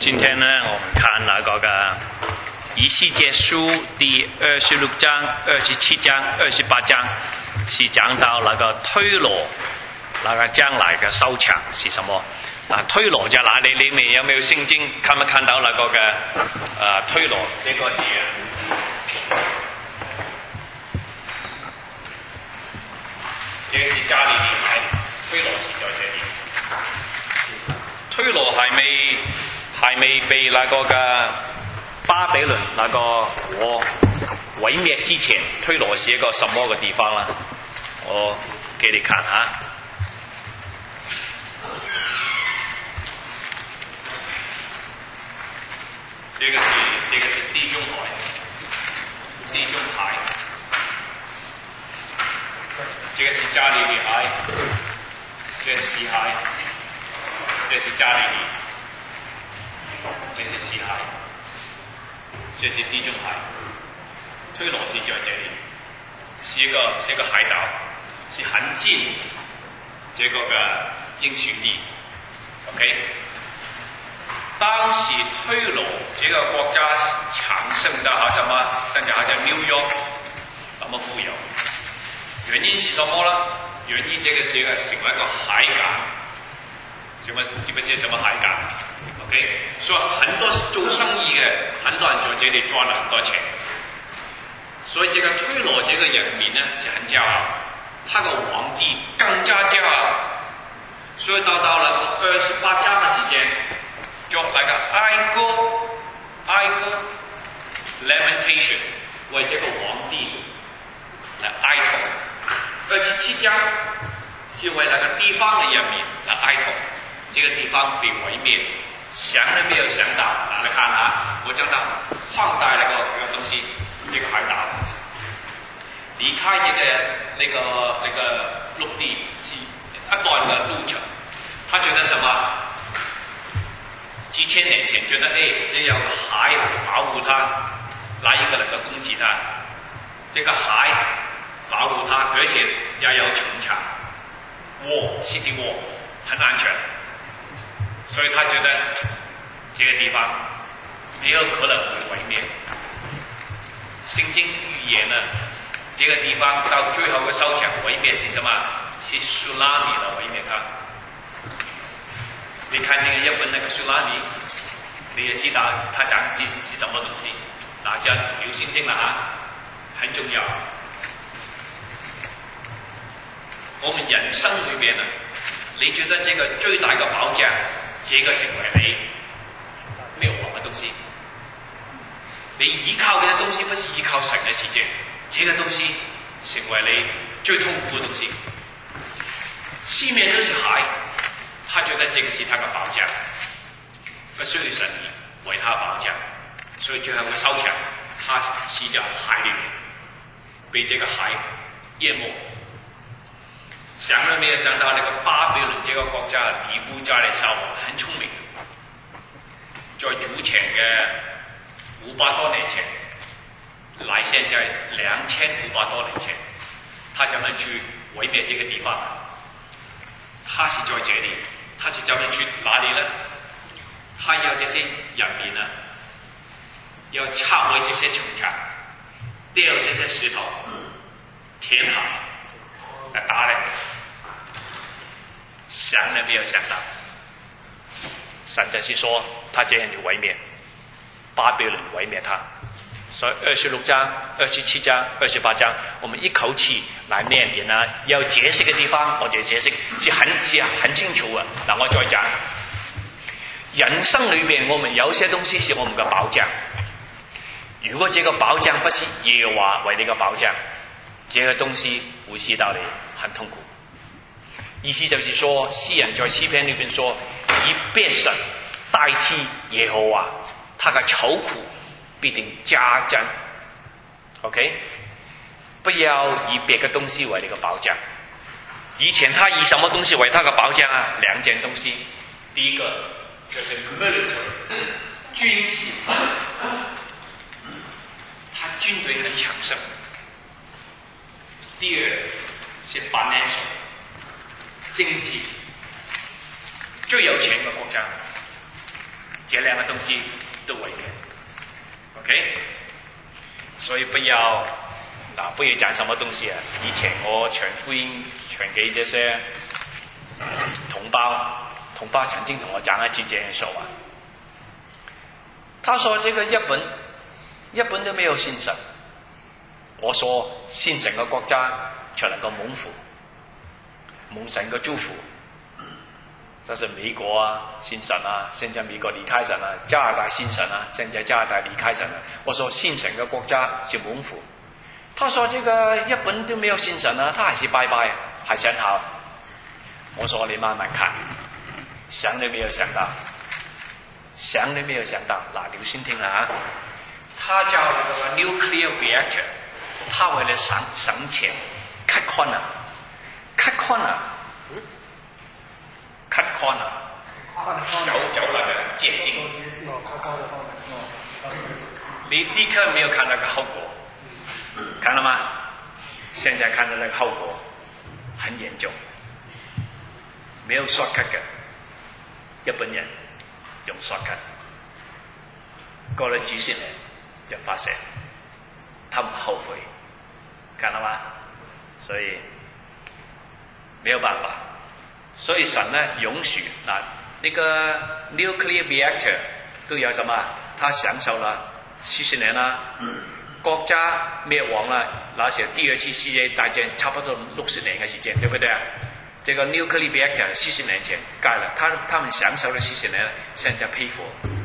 今天呢，我们看那个以西结书第26章、27章、28章，是讲到那个推罗那个将来的收场是什么？推罗在哪里？你们有没有圣经？看没看到那个推罗这个字？这个是加利利海，推罗是在这里。推罗还没被那个巴比伦那个国毁灭之前，推罗是一个什么个地方呢？我给你看啊。这个是地中海，这个是加利利海，这是西海，这是加利利，这是西海，这是地中海。推罗是在这里，是一个海岛，是很近这个应许地。OK。当时推罗这个国家强盛的好像什么，甚至好像纽约那么富有。原因是什么呢？原因这个是成为一个海港，知不知什么海港 ？OK， 所以很多做生意的很多人在这里赚了很多钱。所以这个推罗这个人民呢是很骄傲，他的皇帝更加骄傲。所以到了28章的时间。就那个哀歌 lamentation 为这个皇帝来哀痛，27章是为那个地方的人民来哀痛，这个地方被毁灭，想都没有想到。大家看啊，我将它放大那个东西，这个海岛离开那个陆地是一段的路程，他觉得什么？几千年前觉得只有海保护它，哪一个能够攻击它？这个海保护它，而且要有城墙，city wall 很安全，所以他觉得这个地方没有可能会毁灭。圣经预言呢，这个地方到最后的收场毁灭是什么？是苏拉米的毁灭它。你看那个日本那个苏拉米，你也知道它讲是什么东西，大家有信心了啊，很重要。我们人生里边呢，你觉得这个最大的保障，这个成为你没有忘的东西。你依靠的东西不是依靠神的世界，这个东西成为你最痛苦的东西。四面都是海。他觉得这个是他的保障，不需要神为他保障，所以最后的收场，他死在海里面，被这个海淹没。想都没有想到，那个巴比伦这个国家尼布甲尼撒王很聪明，在主前嘅500多年前，来现在2500多年前，他怎么去毁灭这个地方？他是在这里。他是怎么去哪里呢？他要这些人民呢，要拆毁这些城墙，掉这些石头，填海来打人。想都没有想到，神就是说他这样去毁灭巴比伦，毁灭他。所以26章、27章、28章，我们一口气来念呢，有解释的地方，我就解释是很清楚的。那我再讲，人生里边我们有些东西是我们的保障，如果这个保障不是耶和华为你的保障，这个东西会使到你很痛苦。意思就是说，诗人在诗篇里边说，以别神代替耶和华，他的愁苦必定加增 ，OK， 不要以别的东西为你的保障。以前他以什么东西为他的保障啊？两件东西，第一个就是 military 军事，他军队很强盛；第二是 financial 经济，最有钱的国家， 这两个东西都违背 ，OK？ 所以不要讲什么东西啊！以前我传福音传给这些同胞曾经同我讲了几件事啊。他说这个日本都没有信神，我说信神嘅國家才能夠蒙神嘅祝福。但是美國啊信神啊，現在美國離開神啊，加拿大信神啊，現在加拿大離開神啊。我說信神嘅國家是蒙福。他說這個日本都沒有信神啊，他還是拜拜，還想好。我說你慢慢看，想都沒有想到，嗱，你先聽啦啊。他叫那個 nuclear reactor， 他為了省錢 cut corner， 走那個捷徑。你立刻沒有看那個後果，看了嗎？現在看到那個後果很嚴重，沒有 shortcut 嘅，日本人用 shortcut， 過了幾十年就發生，他們後悔，看了嗎？所以沒有辦法，所以神呢允許嗱，那個 nuclear reactor 都有什麼？他享受了40年啦，國家滅亡了，那時第二次世界大戰差不多60年嘅時間，對不對啊？這個 nuclear reactor 40年前蓋了，他們享受了40年，現在賠付，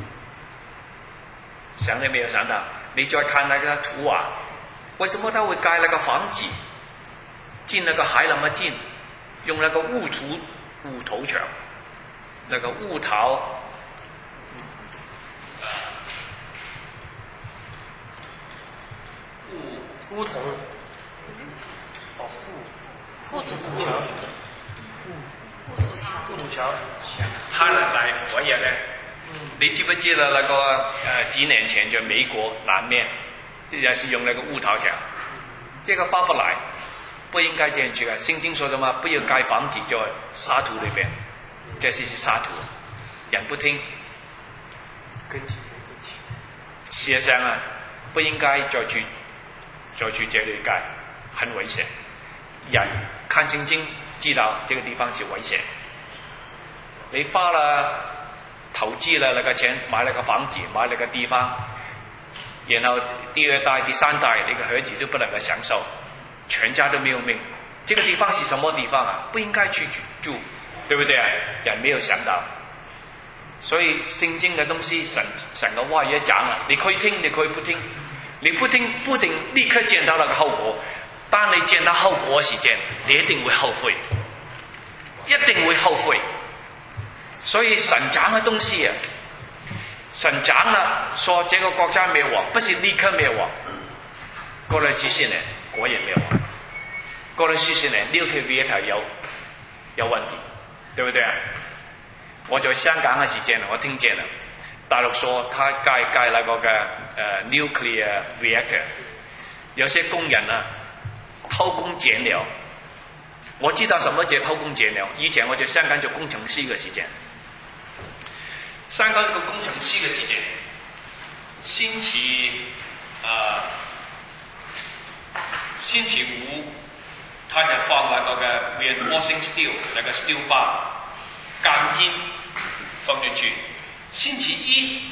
想都沒有想到。你再看那個圖啊，為什麼他會蓋那個房子，進那個海那麼近，用那個烏頭牆，那個烏頭。 烏頭，護土橋， 他來活躍呢？你記不記得那個幾年前就美國南面也是用那個烏頭牆，這個發不來，不應該這樣做啊！聖經說什麼？不要蓋房子在沙土裏邊，這是沙土，人不聽。事實上啊，不應該再去這裏蓋，很危險。人看聖經知道這個地方是危險。你花了投資了那個錢，買了個房子，買了個地方，然後第二代、第三代你個兒子都不能夠享受，全家都沒有命。這個地方是什麼地方啊？不應該去住，對不對啊？人沒有想到。所以聖經嘅東西，神嘅話語講啊，你可以聽，你可以不聽，你不聽不一定立刻見到那個後果。當你見到後果時間，你一定會後悔，一定會後悔。所以神講嘅東西啊，神講了，說這個國家滅亡，不是立刻滅亡，過了幾十年果然滅亡，過了40年nuclear reactor有問題，對不對啊？我在香港嘅時間，我聽見了，大陸說他蓋那個嘅nuclear reactor， 有些工人啊偷工減料。我知道什麼叫偷工減料，以前我在香港做工程師嘅時間，香港做工程師嘅時間，星期五，他就放那個嘅 reinforcing steel 那個 steel bar 鋼筋放進去，星期一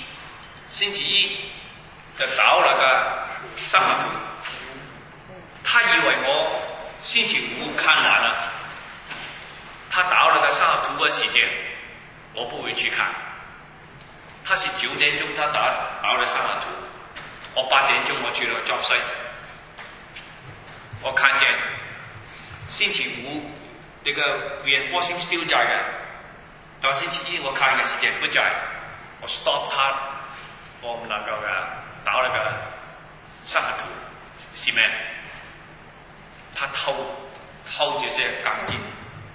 就倒那個三合土，他以為我星期五看完了，他倒那個三合土嘅時間，我不會去看。他是9點鐘他倒了三合土，我8點鐘我去了作西，我看見星期五這個 reinforcing steel 在嘅，到星期一我看嘅時間不在，我 stop 他，我唔能夠嘅倒那個三合土，是咩？他偷這些鋼筋。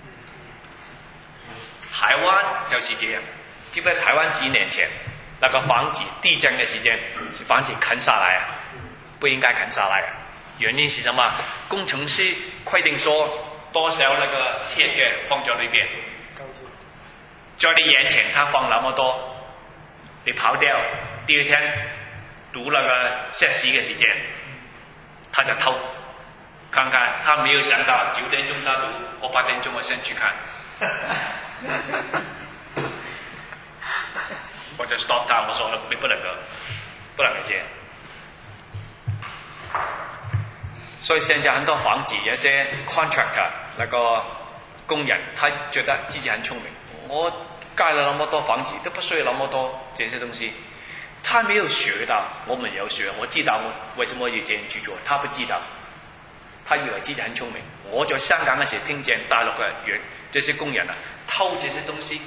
台灣就是這樣，記不記得台灣幾年前那個房子地震嘅時間，房子砍下來啊，不應該砍下來啊。原因是什麼？工程師規定說多少那個鐵嘅放在裏邊，在你眼前他放那麼多， 你跑掉，第二天读那个测试的时间，他就偷看看，他没有想到9点钟他读，我8点钟我先去看，我就 stop 他，我说了你不能够这样。所以现在很多房子有些 contractor 那个工人，他觉得自己很聪明，我盖了那么多房子都不需要那么多这些东西，他没有学到，我们有学，我知道我为什么要这样去做，他不知道，他以为自己很聪明。我在香港的时候听见大陆的人这些工人偷这些东西，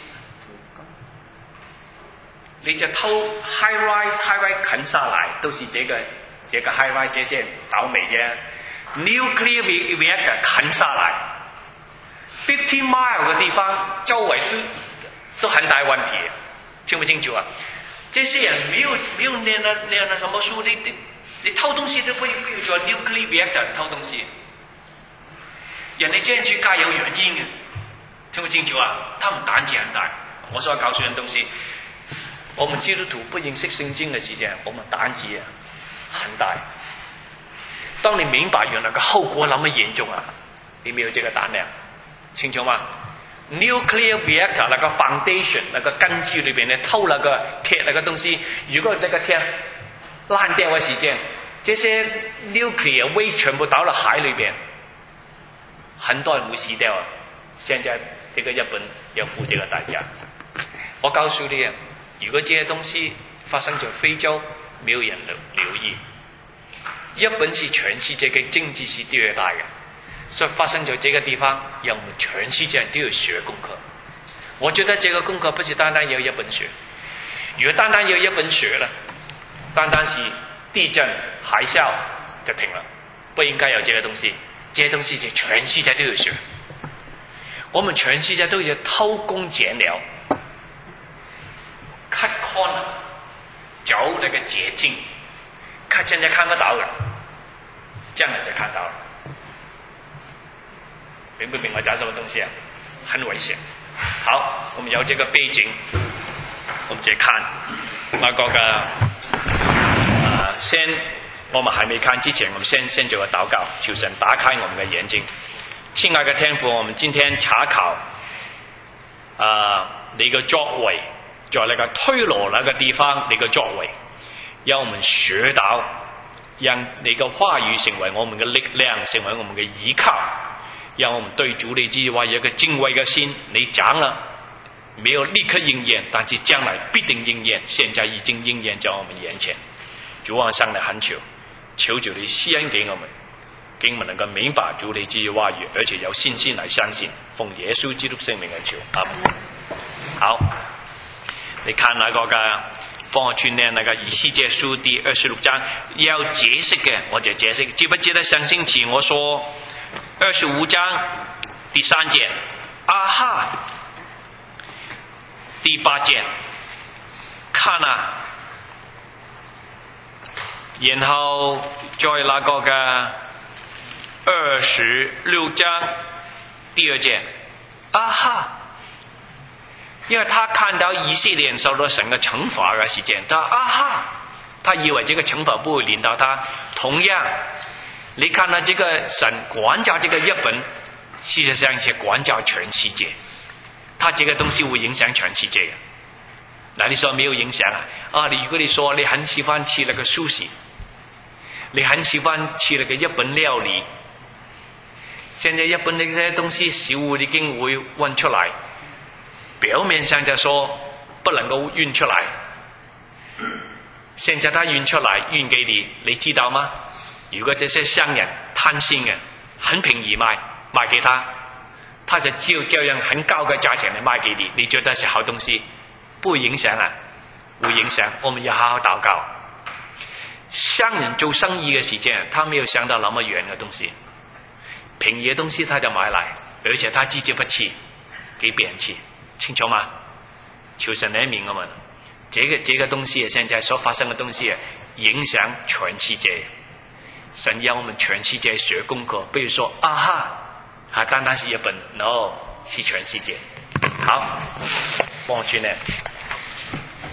你就偷 high rise 啃下来，都是这个 high rise 这些倒霉的 nuclear reactor 啃下来50 mile 的地方周围都很大问题，清不清楚啊？这些人没有念了什么书，你偷东西都不要做 nuclear reactor 偷东西，人哋这样去盖有原因啊，清不清楚啊？他们胆子很大。我所告诉人东西，我们基督徒不认识圣经的时间，我们胆子很大。当你明白原来个后果那么严重啊，你没有这个胆量，清楚吗？Nuclear reactor 那个 foundation 那个根基里边呢，偷那个铁那个东西，如果这个铁烂掉的时间，这些 nuclear waste 全部倒到海里边，很多人会死掉。现在这个日本要付这个代价。我告诉你，如果这些东西发生在非洲，没有人留意。日本是全世界嘅政治是第2大嘅。所以发生在这个地方，让我们全世界人都要学功课。我觉得这个功课不是单单要日本学，如果单单要日本学了，单单是地震、海啸就停了，不应该有这个东西。这些东西就全世界都要学。我们全世界都要偷工减料 ，cut corner， 找那个捷径，现在看不到了，这样就看到了。明不明我讲什么东西啊？很危险。好，我们有这个背景，我们再看那个我们还没看之前，我们先做个祷告，求神打开我们的眼睛。亲爱的天父，我们今天查考你的作为，在那个推罗那个地方你的作为，让我们学到，让你的话语成为我们的力量，成为我们的依靠。让我们对主你之话有一个敬畏的心，你讲了没有立刻应验，但是将来必定应验，现在已经应验在我们眼前。主啊，向你恳求，求主你施恩给我们，给我们能够明白主你之话语，而且有信心来相信，奉耶稣基督圣名而求。好，你看那个帮我去念那个以西结书第26章，要解释嘅我就解释。记不记得上星期我说25章第3节，啊哈，第8节，看啊，然后在那个26章第2节，啊哈，因为他看到以色列人受到神的惩罚的时间，他啊哈，他以为这个惩罚不会临到他。同样你看到这个神管教这个日本，事实上是管教全世界，他这个东西会影响全世界的。那你说没有影响啊？如果你说你很喜欢吃那个寿司，你很喜欢吃那个日本料理，现在日本那些东西食物已经会运出来，表面上就说不能够运出来，现在他运出来运给你，你知道吗？如果这些商人贪心的很便宜卖给他，他就照样很高的价钱来卖给你，你觉得是好东西？不会影响啊？会影响。我们要好好祷告。商人做生意的时间，他没有想到那么远的东西，便宜的东西他就买来，而且他自己不吃，给别人吃，清楚吗？求神怜悯我们，这个东西现在所发生的东西影响全世界。神让我们全世界学功课，比如说啊哈，单单是日本 ，no， 是全世界。好，帮我去念。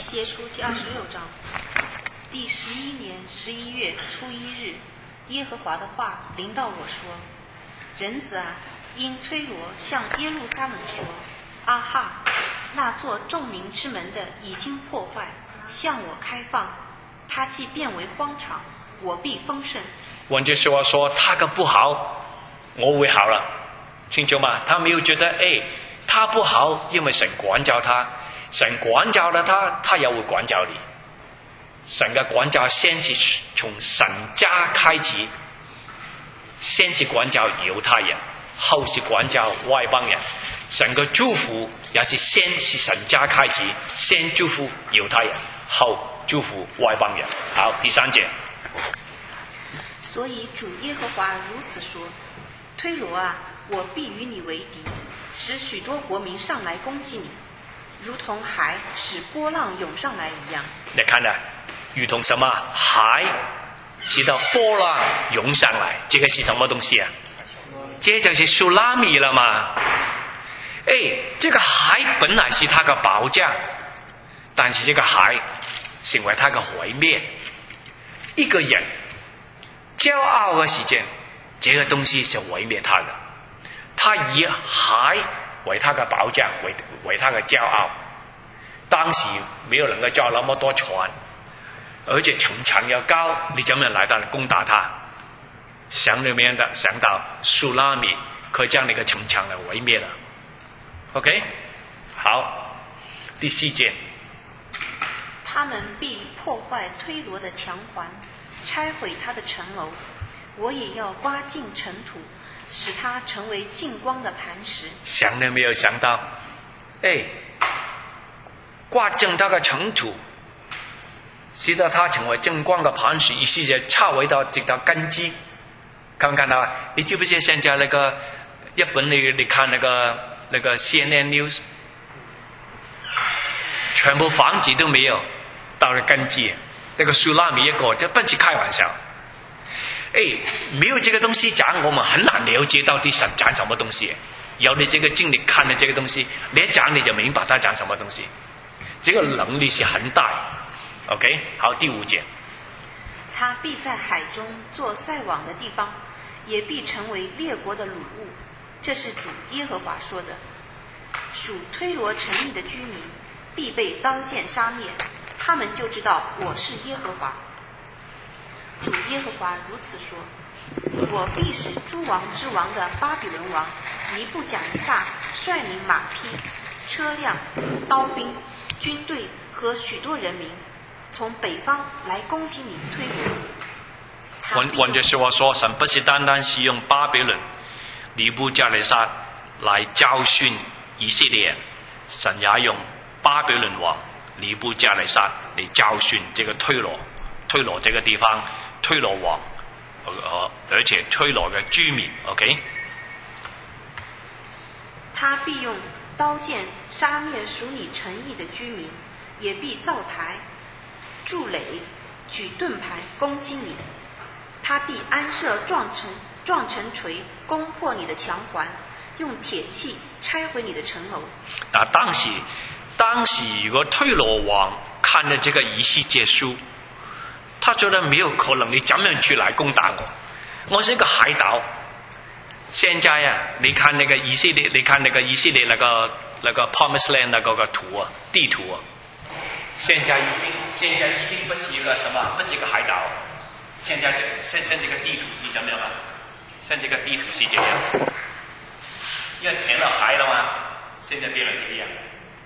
西结书第26章。第11年11月初1日，耶和华的话临到我说：人子啊，因推罗向耶路撒冷说：啊哈，那座众民之门的已经破坏，向我开放，它既变为荒场，我必丰盛。 换句说话说，他个不好，我会好了，清楚吗？他没有觉得他不好，因为神管教他，神管教了他，他也会管教你。神的管教先是从神家开始，先是管教犹太人，后是管教外邦人。神的祝福也是先是神家开始，先祝福犹太人，后祝福外邦人。好，第3节。 所以主耶和华如此说：推罗啊，我必与你为敌，使许多国民上来攻击你，如同海使波浪涌上来一样。 你看呢，如同什么海使到波浪涌上来，这个是什么东西啊？这就是苏拉米了嘛。这个海本来是他的保障，但是这个海成为他的毁灭。一个人骄傲的时间，这个东西是毁灭他的。他以海为他的保障，为他的骄傲。当时没有人够造那么多船，而且城墙要高，你怎么样来到攻打他？想到苏拉米可以将那个城墙来毁灭了。OK， 好，第4节。 他们必破坏推罗的墙环，拆毁他的城楼，我也要刮尽尘土，使它成为净光的磐石。 想都没有想到，刮尽他的尘土，使得它成为净光的磐石，意思就拆毁到这条根基。看没看到？你记不记得现在那个日本你看那个 CNN News， 全部房子都没有，到了根基，那个苏拉米一个，这不是开玩笑。没有这个东西讲，我们很难了解到底神讲什么东西。有你这个经历看的这个东西，你一讲你就明白他讲什么东西，这个能力是很大。OK， 好，第5节。 他必在海中做晒网的地方，也必成为列国的掳物。这是主耶和华说的。属推罗城邑的居民必被刀剑杀灭，他们就知道我是耶和华。主耶和华如此说：我必使诸王之王的巴比伦王尼布甲尼撒率领马匹、车辆、刀兵、军队和许多人民，从北方来攻击你推罗。 换句话说，神不是单单是用巴比伦尼布甲尼撒来教训以色列人，神也用巴比伦王尼布甲尼撒来教训这个推罗这个地方，推罗王，而且推罗的居民。 OK， 他必用刀剑杀灭属你城邑的居民，也必造台、筑垒、举盾牌攻击你。他必安设撞城锤，攻破你的墙环，用铁器拆毁你的城楼。 当时如果推罗王看了这个以西结书，他觉得没有可能，你怎么样去来攻打我？我是一个海岛。现在啊，你看那个以色列，那个 Promised Land 那个图啊，地图啊，现在已经不是一个什么，不是一个海岛。现在这个地图是怎么样啊？现在这个地图是这样，因为填了海了嘛，现在变了这样。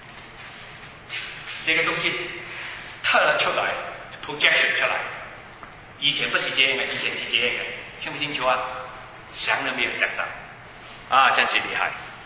这个东西测了出来 ，projection 出来，以前不是这样的，以前是这样的，清不清楚啊？想都没有想到，啊，真是厉害。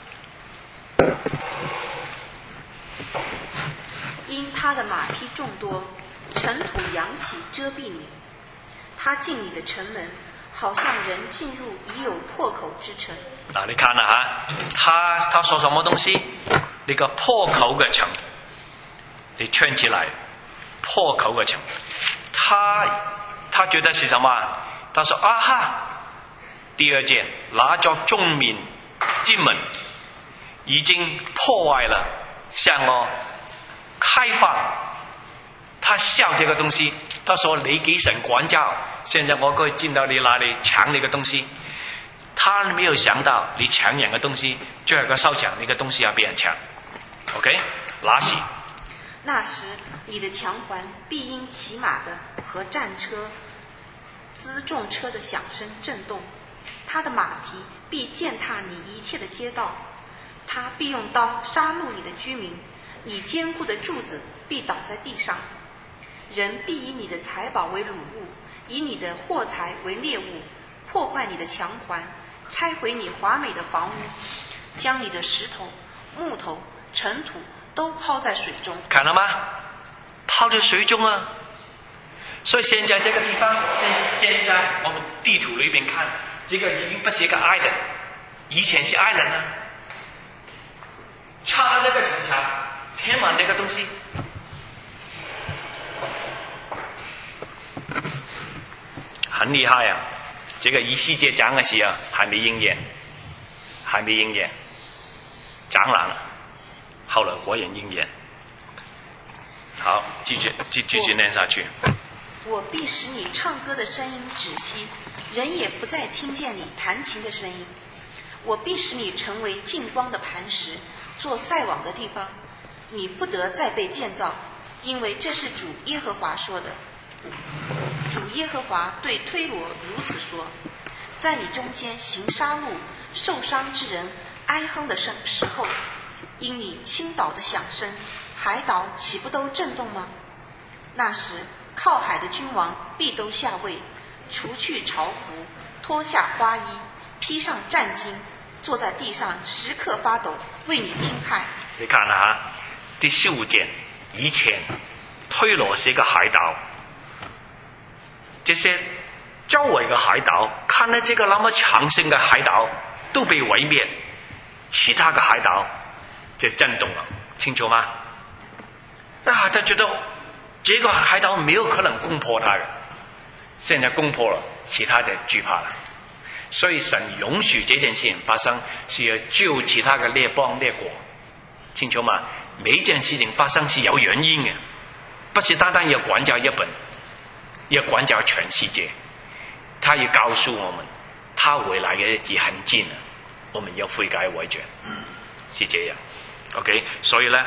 因他的马匹众多，尘土扬起遮蔽你。他进你的城门，好像人进入已有破口之城。 你看啊，他说什么东西？那个破口的城，你圈起来，破口的城，他觉得是什么？他说啊哈。第二节，拿着众民之门已经破坏了，向我开放， 他笑这个东西，他说你给神管教，现在我可以进到你那里抢你个东西。他没有想到你抢人的东西，最后一个烧抢，那个东西要被人抢。OK， 拉西。 那时，你的墙环必因骑马的和战车、辎重车的响声震动，他的马蹄必践踏你一切的街道，他必用刀杀戮你的居民，你坚固的柱子必倒在地上。人必以你的财宝为掳物，以你的货财为猎物，破坏你的墙环，拆毁你华美的房屋，将你的石头、木头、尘土都抛在水中。 看了吗？抛在水中啊！所以现在这个地方，现在我们地图里边看，这个已经不是一个 island， 以前是 island 啊。插了这个城墙，填满这个东西。很厉害啊！这个以西结讲的时候还没应验，讲完了，后来果然应验。好，继续念下去。 我必使你唱歌的声音止息，人也不再听见你弹琴的声音。我必使你成为净光的磐石，做晒网的地方，你不得再被建造，因为这是主耶和华说的。主耶和华对推罗如此说：在你中间行杀戮、受伤之人哀哼的时候，因你倾倒的响声，海岛岂不都震动吗？那时靠海的君王必都下位，除去朝服，脱下花衣，披上战巾，坐在地上时刻发抖，为你惊骇。 你看啊，第15节以前推罗是一个海岛，这些周围的海岛看到这个那么强盛的海岛都被毁灭，其他的海岛就震动了，清楚吗？他觉得这个海岛没有可能攻破他的，现在攻破了，其他的惧怕了。所以神容许这件事情发生，是要救其他的列邦列国，清楚吗？每一件事情发生是有原因的，不是单单要管教日本，要管教全世界。他也告诉我们，他未来的日子很近了，我们要悔改回转，是这样。OK， 所以呢，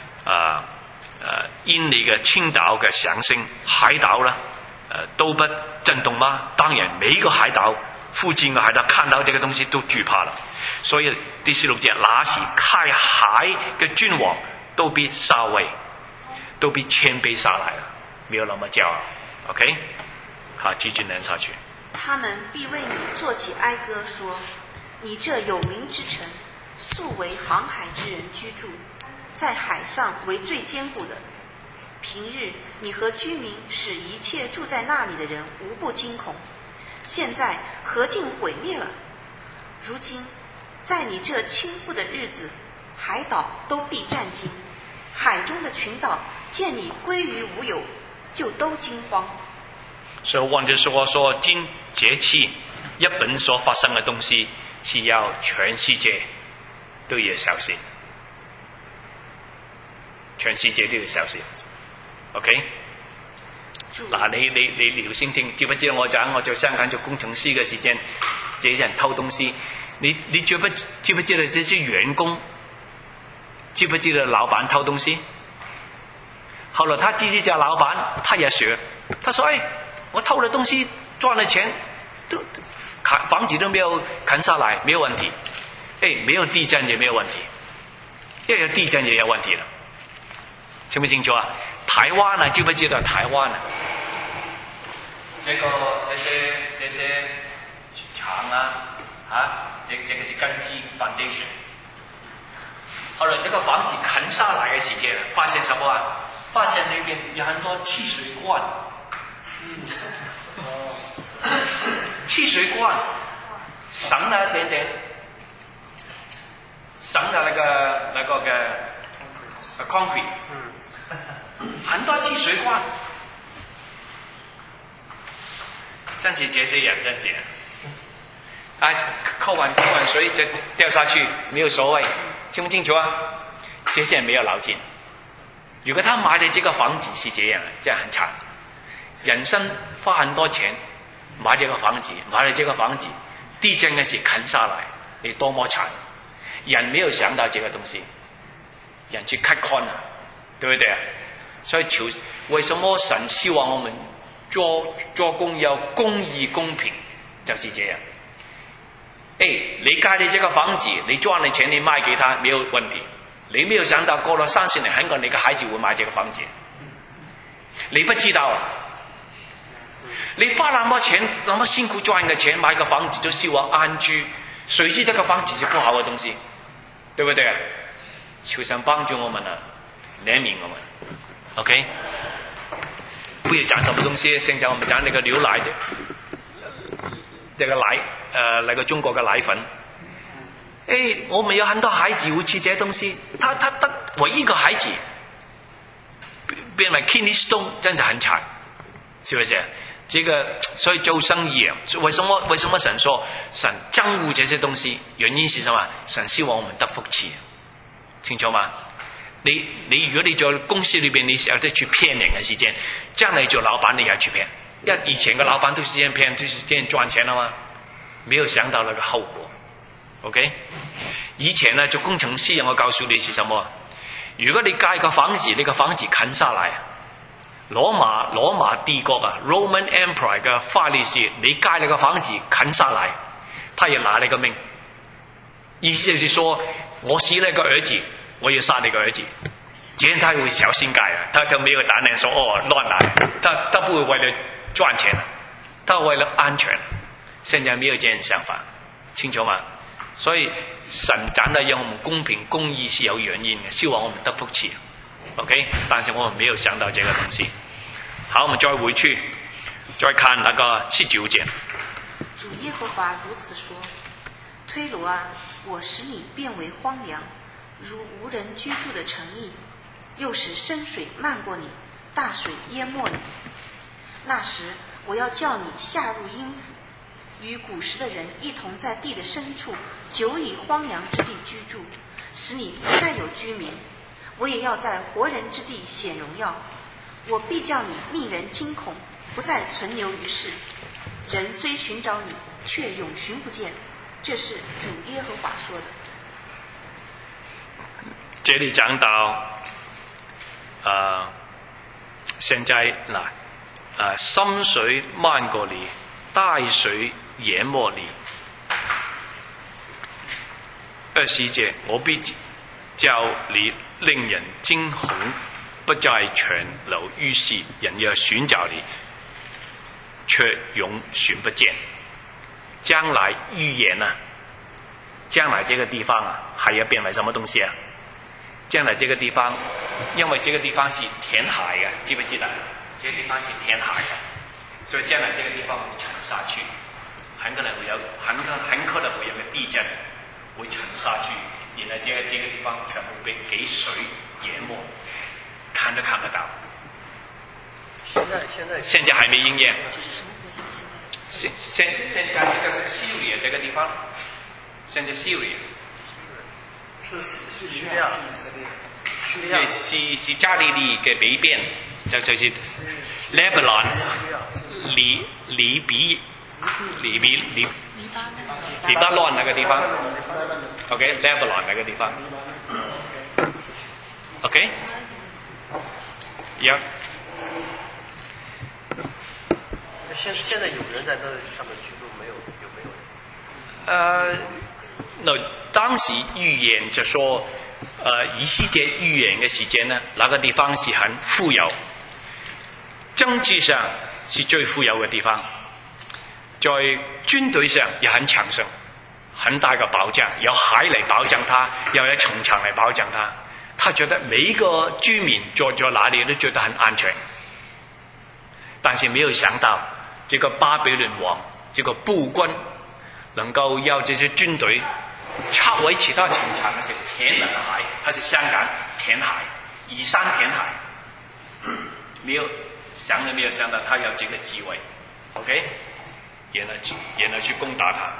因你嘅倾倒嘅响声，海岛呢，都不震动吗？当然，每一个海岛附近嘅海岛看到这个东西都惧怕了。所以第16节，那時開海嘅君王都必殺位，都必谦卑下來了，沒有那麼驕傲。OK， 好，繼續念下去。 他們必為你作起哀歌，說：你這有名之城，素為航海之人居住，在海上為最堅固的。平日你和居民使一切住在那裡的人無不驚恐，現在何竟毀滅了？如今在你這傾覆的日子，海島都必戰驚，海中的群島見你歸於無有，就都驚慌。 所以換句說今這次日本所發生嘅東西，是要全世界都要小心，全世界都要小心。OK， 嗱，你留心聽，知不知道我做香港做工程師嘅時間，這些人偷東西，你知不知道這些員工，知不知道老闆偷東西？後來他知這老闆，他也學，他說：我偷了東西賺了錢，都房子都沒有砍下來，沒有問題。沒有地震也沒有問題，要有地震也有問題了，清不清楚啊？台灣啊，知不知道台灣啊？這些牆啊，這個是根基 foundation。後來這個房子砍下來嘅時間，發現什麼啊？發現裏邊有很多汽水罐。汽水罐省了點點，省了那個嘅 concrete。很多汽水罐，真是這些人真是，扣完水就掉下去，沒有所謂，清不清楚啊？這些人沒有腦筋， 如果他买的这个房子是这样，这样很惨。人生花很多钱买这个房子，买了这个房子，地震的时砍下来，你多么惨！人没有想到这个东西，人去 cut corner， 对不对？所以为什么神希望我们做工要公义公平，就是这样。你盖的这个房子，你赚了钱你卖给他没有问题，你没有想到过了30年，很可能你的孩子会买这个房子，你不知道啊。你花那么钱，那么辛苦赚的钱买个房子，就希望安居，谁知这个房子是不好的东西，对不对？求神帮助我们啊，怜悯我们。OK， 不要讲什么东西，现在我们讲那个牛奶的，这个奶，那个中国的奶粉。我们有很多孩子会吃这些东西，他唯一一个孩子变为 kidney stone， 真的很惨，是不是？这个所以做生意啊，为什么神说神憎恶这些东西？原因是什么？神希望我们得福气，清楚吗？你如果你在公司里边，你想着去骗人的时间，将来做老板你也去骗，因为以前的老板都是这样骗，就是这样赚钱了吗？没有想到那个后果。OK， 以前呢做工程师，我告诉你是什么？如果你盖个房子，那个房子砍下来，罗马帝国啊 ，Roman Empire 嘅法律是，你盖那个房子砍下来，他也拿你个命。意思就是说，我死那个儿子，我要杀你个儿子。这样他会小心盖啊，他没有胆量说乱来，他不会为了赚钱，他为了安全。现在没有这样想法，清楚吗？所以神讲的让我们公平公义是有原因的，希望我们得福气。OK， 但是我们没有想到这个东西。好，我们再回去，再看那个19节。 主耶和华如此说：推罗啊，我使你变为荒凉，如无人居住的城邑，又使深水漫过你，大水淹没你。那时我要叫你下入阴府，与古时的人一同在地的深处，久以荒凉之地居住，使你不再有居民。我也要在活人之地显荣耀，我必叫你令人惊恐，不再存留于世。人虽寻找你，却永寻不见。这是主耶和华说的。 这里讲到，现在深水漫过你，大水淹没你。20节，我必叫你令人惊恐，不再存留於世。人要尋找你，卻永尋不見。將來預言啊，將來這個地方啊，還要變為什麼東西啊？將來這個地方，因為這個地方是填海嘅，記不記得？這個地方是填海嘅，所以將來這個地方會沉下去，很可能會有個地震，會沉下去。原來這個地方全部被給水淹沒，看都看不到。現在還沒應驗。現在這個西里這個地方，現在西里是叙利亞， 是加利利嘅北邊，就是 Lebanon 黎巴嫩那個地方 ，OK， Lebanon 那個地方 ，OK， 有。 现在有人在那上面居住没有？有没有？ 當時預言就說，以西結預言嘅時間呢，那個地方是很富有，政治上是最富有嘅地方，在軍隊上也很強盛，很大嘅保障，有海嚟保障他，又有城牆嚟保障他。他覺得每一個居民坐在哪裡都覺得很安全，但是沒有想到這個巴比倫王，這個暴君能夠要這些軍隊拆毀其他城牆，而且填了海，它是香港填海，以山填海，沒有想都沒有想到他有這個機會 ，OK， 然後去攻打他。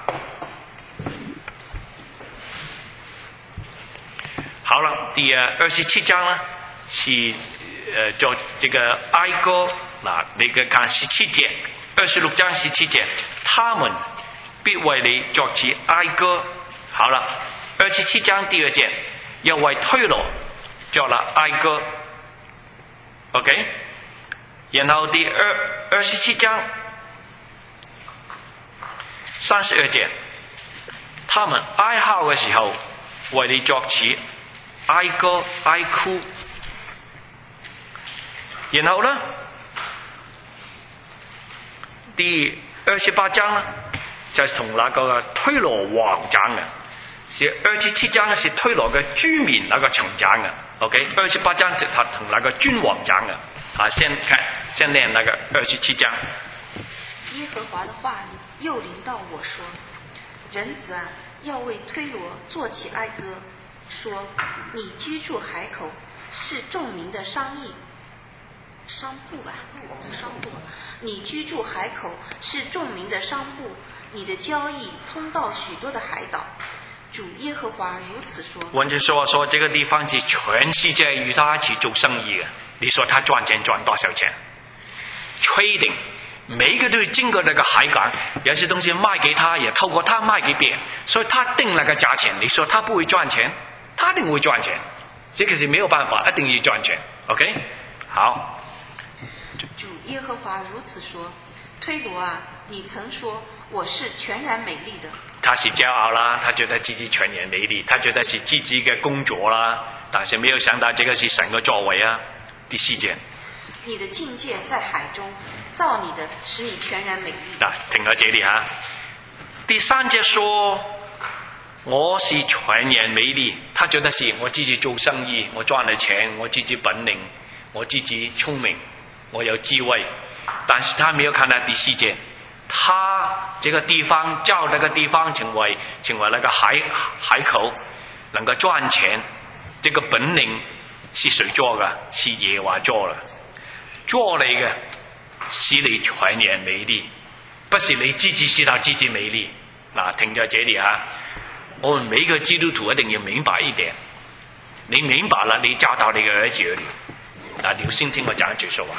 好了，第27章呢， 是做这个哀歌嗱，你嘅看17节，26章17节，他们必为你作词哀歌。好了，27章第2节又为推罗作了哀歌 ，OK。然后第27章32节，他们哀號嘅時候為你作詞哀歌哀哭。然後呢，第28章呢，就係同那個推羅王講嘅，是27章是推羅嘅居民那個城講嘅 ，OK，28章就同那個君王講嘅。先念那個27章。 耶和華的話又臨到我說：人子啊，要為推羅作起哀歌，說：你居住海口，是眾民的商埠吧？你居住海口，是眾民的商埠，你的交易通到許多的海島。主耶和華如此說。 換句說這個地方是全世界與他一起做生意嘅。你說他賺錢賺多少錢 ？Trading， 每個都要經過那個海港，有些東西賣給他，也透過他賣給別人，所以他定那個價錢。你說他不會賺錢，他一定會賺錢，這個是沒有辦法，一定要賺錢。OK， 好。 主耶和華如此說：推羅啊，你曾說我是全然美麗的。 他是驕傲啦，他覺得自己全然美麗，他覺得是自己嘅工作啦，但是沒有想到這個是神嘅作為啊。第4節， 你的境界在海中，造你的使你全然美麗。 嗱，停喺這裡嚇。第3節說我是全然美麗，他覺得是我自己做生意，我賺了錢，我自己本領，我自己聰明，我有智慧，但是他沒有看到第4節，他這個地方叫那個地方成為那個海口，能夠賺錢，這個本領是誰做的？是耶和華做了，做你嘅使你全然美麗，不是你自己使到自己美麗。嗱，停在這裡啊！我們每個基督徒一定要明白一點，你明白了，你找到你嘅兒子了。嗱，你要先聽我講一句說話。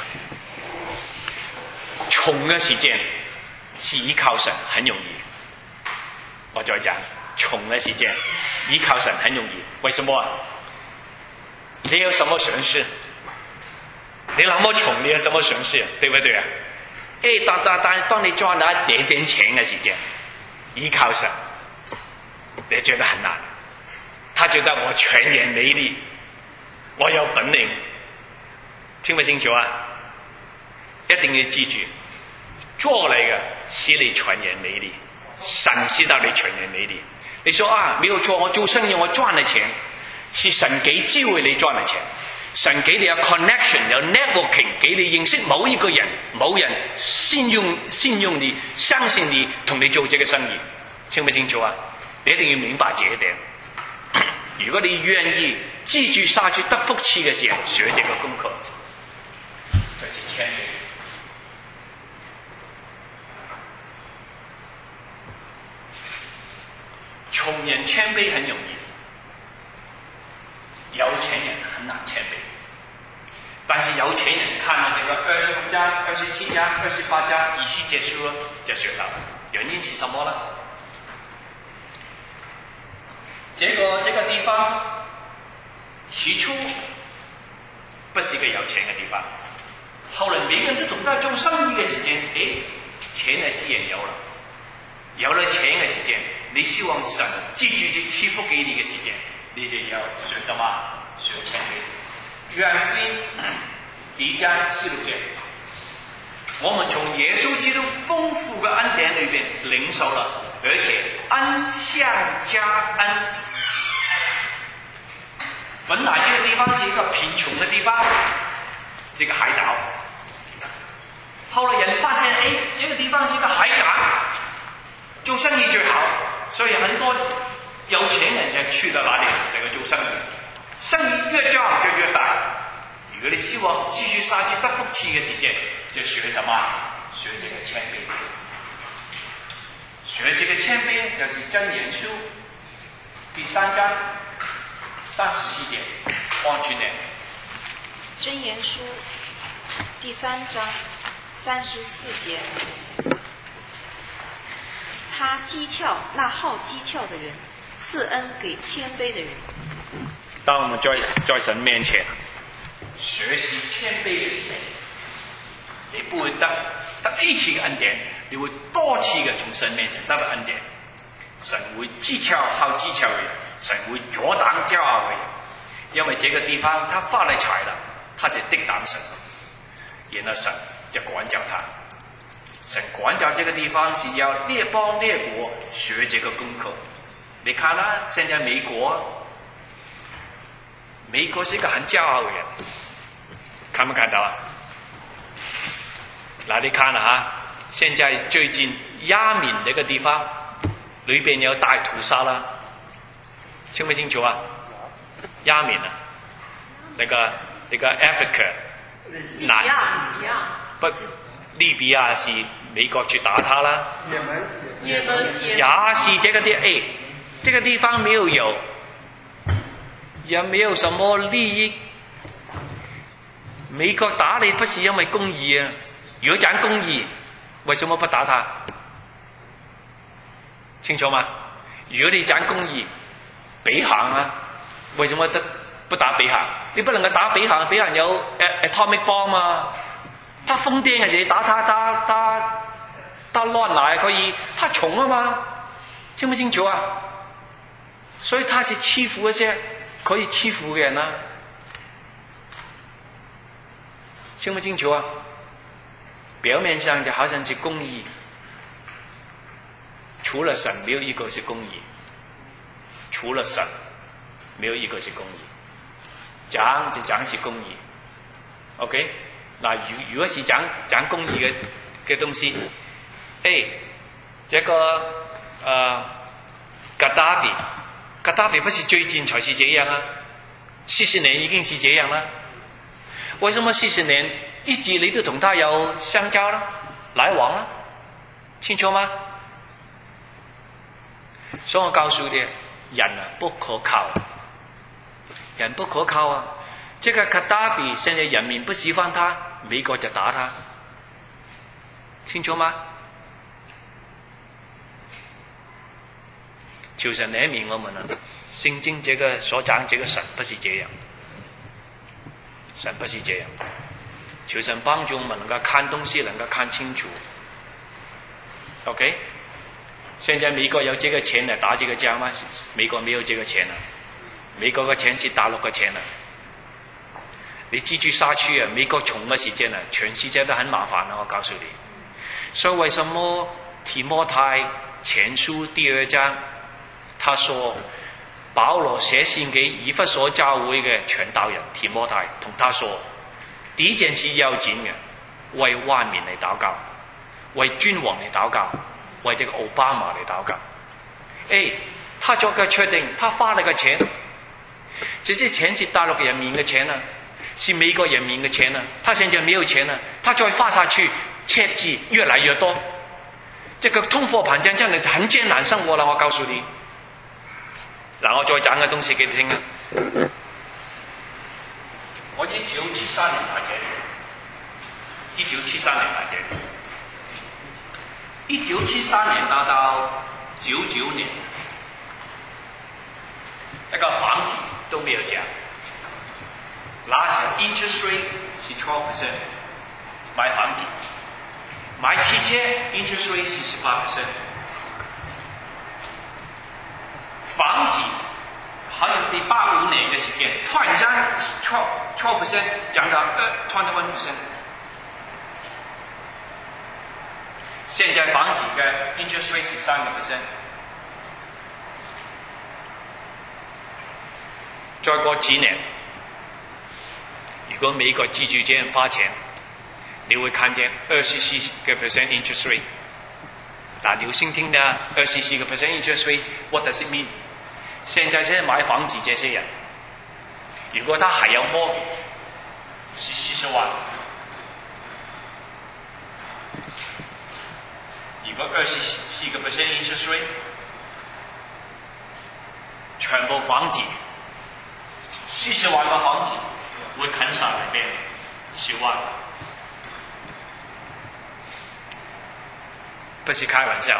窮嘅時間是依靠神很容易，我再講，窮嘅時間依靠神很容易，為什麼啊？你有什麼損失？你那麼窮，你有什麼損失？對不對啊？當你賺到一點點錢嘅時間，依靠神，你覺得很難。他覺得我全然美麗，我有本領，聽不清楚啊？一定要記住，做嚟嘅使你全然美麗，神使到你全然美麗。你說啊，沒有錯，我做生意我賺了錢。是神給機會你賺了錢，神給你有 connection 有 networking， 給你認識某一個人，某人信用你，相信你，同你做這個生意，清不清楚啊？你一定要明白這一點。如果你願意繼續下去得福氣嘅時候，學這個功課，就是謙卑。窮人謙卑很容易。有錢人很難謙卑，但是有錢人看了這個26章、27章、28章一系結束了，就學到了。原因是什麼呢？這個地方起初不是一個有錢嘅地方，後來每個人都懂得做生意嘅時間，錢係自然有了。有了錢嘅時間，你希望神繼續去賜福給你嘅時間。你就要學什麼？學謙卑。約翰福音1章16節，我們從耶穌基督豐富嘅恩典裏邊領受了，而且恩相加恩。本來這個地方是一個貧窮的地方，是一個海島。後來人發現，這個地方是一個海港，做生意最好，所以很多有錢人就去到那裡嚟做生意，生意越做就越大。如果你希望繼續下去得福氣嘅時間，就學什麼？學這個謙卑。學這個謙卑就是箴言書第3章34節，安全嘅。 箴言书第3章34节，他讥诮那好讥诮的人，赐恩给谦卑的人。 当我们在神面前学习谦卑的时候，你不会得一次嘅恩典，你會多次嘅從神面前得到恩典。神會讥诮好讥诮嘅人，神會阻擋驕傲嘅人，因為這個地方他發了財了，他就敵擋神，然後神就管教他。神管教這個地方是要列邦列國學這個功課。你看啦，現在美國是一個很驕傲嘅人，看不看到啊？嗱，你看啊，現在最近亞敏這個地方裏邊有大屠殺啦，清唔清楚啊？亞敏啊，那個 Africa 利比亞是美國去打他啦，也是這個地，這個地方沒有油，也沒有什麼利益。美國打你不是因為公義啊，如果講公義，為什麼不打他？清楚嗎？如果你講公義，北韓啊，為什麼不打北韓？你不能夠打北韓，北韓有 atomic bomb 嘛，他瘋癲嘅時候打他亂來可以，他窮啊嘛，清不清楚啊？所以他是欺負一些可以欺負嘅人啊，清不清楚啊？表面上就好像是公義，除了神沒有一個是公義，除了神沒有一個是公義，講就講是公義 ，OK？ 嗱，如果是講公義嘅東西，這個格達比不是最近才是這樣啊，40年已經是這樣啦。為什麼40年一直你都同他有相交啦、來往啦？清楚嗎？所以我告訴你，人啊不可靠，人不可靠啊！這個格達比現在人民不喜歡他，美國就打他，清楚嗎？求神憐憫我們啊！聖經這個所講這個神不是這樣，神不是這樣。求神幫助我們能夠看東西，能夠看清楚。OK？ 現在美國有這個錢來打這個仗嗎？美國沒有這個錢啊！美國嘅錢是大陸嘅錢啊！你繼續下去啊，美國窮嘅時間啊，全世界都很麻煩啊！我告訴你。所以為什麼提摩太前書第2章，他說保羅寫信給以弗所教會嘅傳道人提摩太，同他說第一件事要緊嘅，為萬民嚟禱告，為君王嚟禱告，為這個奧巴馬嚟禱告。他做個確定，他花了個錢，這些錢是大陸人民嘅錢啊，是美國人民嘅錢啊，他現在沒有錢啊，他再花下去，赤字越來越多，這個通貨膨脹真係很艱難生活啦！我告訴你，嗱，我再講個東西給你聽啊。我1973年嚟嘅，1973年嚟嘅，1973年到99年，一個房子都沒有漲，那時 interest rate 是12%，買房子，買汽車 interest rate 是18%，房子好像第85年嘅時間，突然間12% 漲到21%。現在房子嘅 interest rate 是3%。再過幾年，如果美國繼續這樣花錢，你會看見24% interest rate。嗱，你要先聽啦，24% interest rate，what does it mean？ 現在買房子這些人，如果他還有mortgage，是40萬。如果24% interest rate， 全部房子40萬個房子， 会砍下来变10万。 不是开玩笑。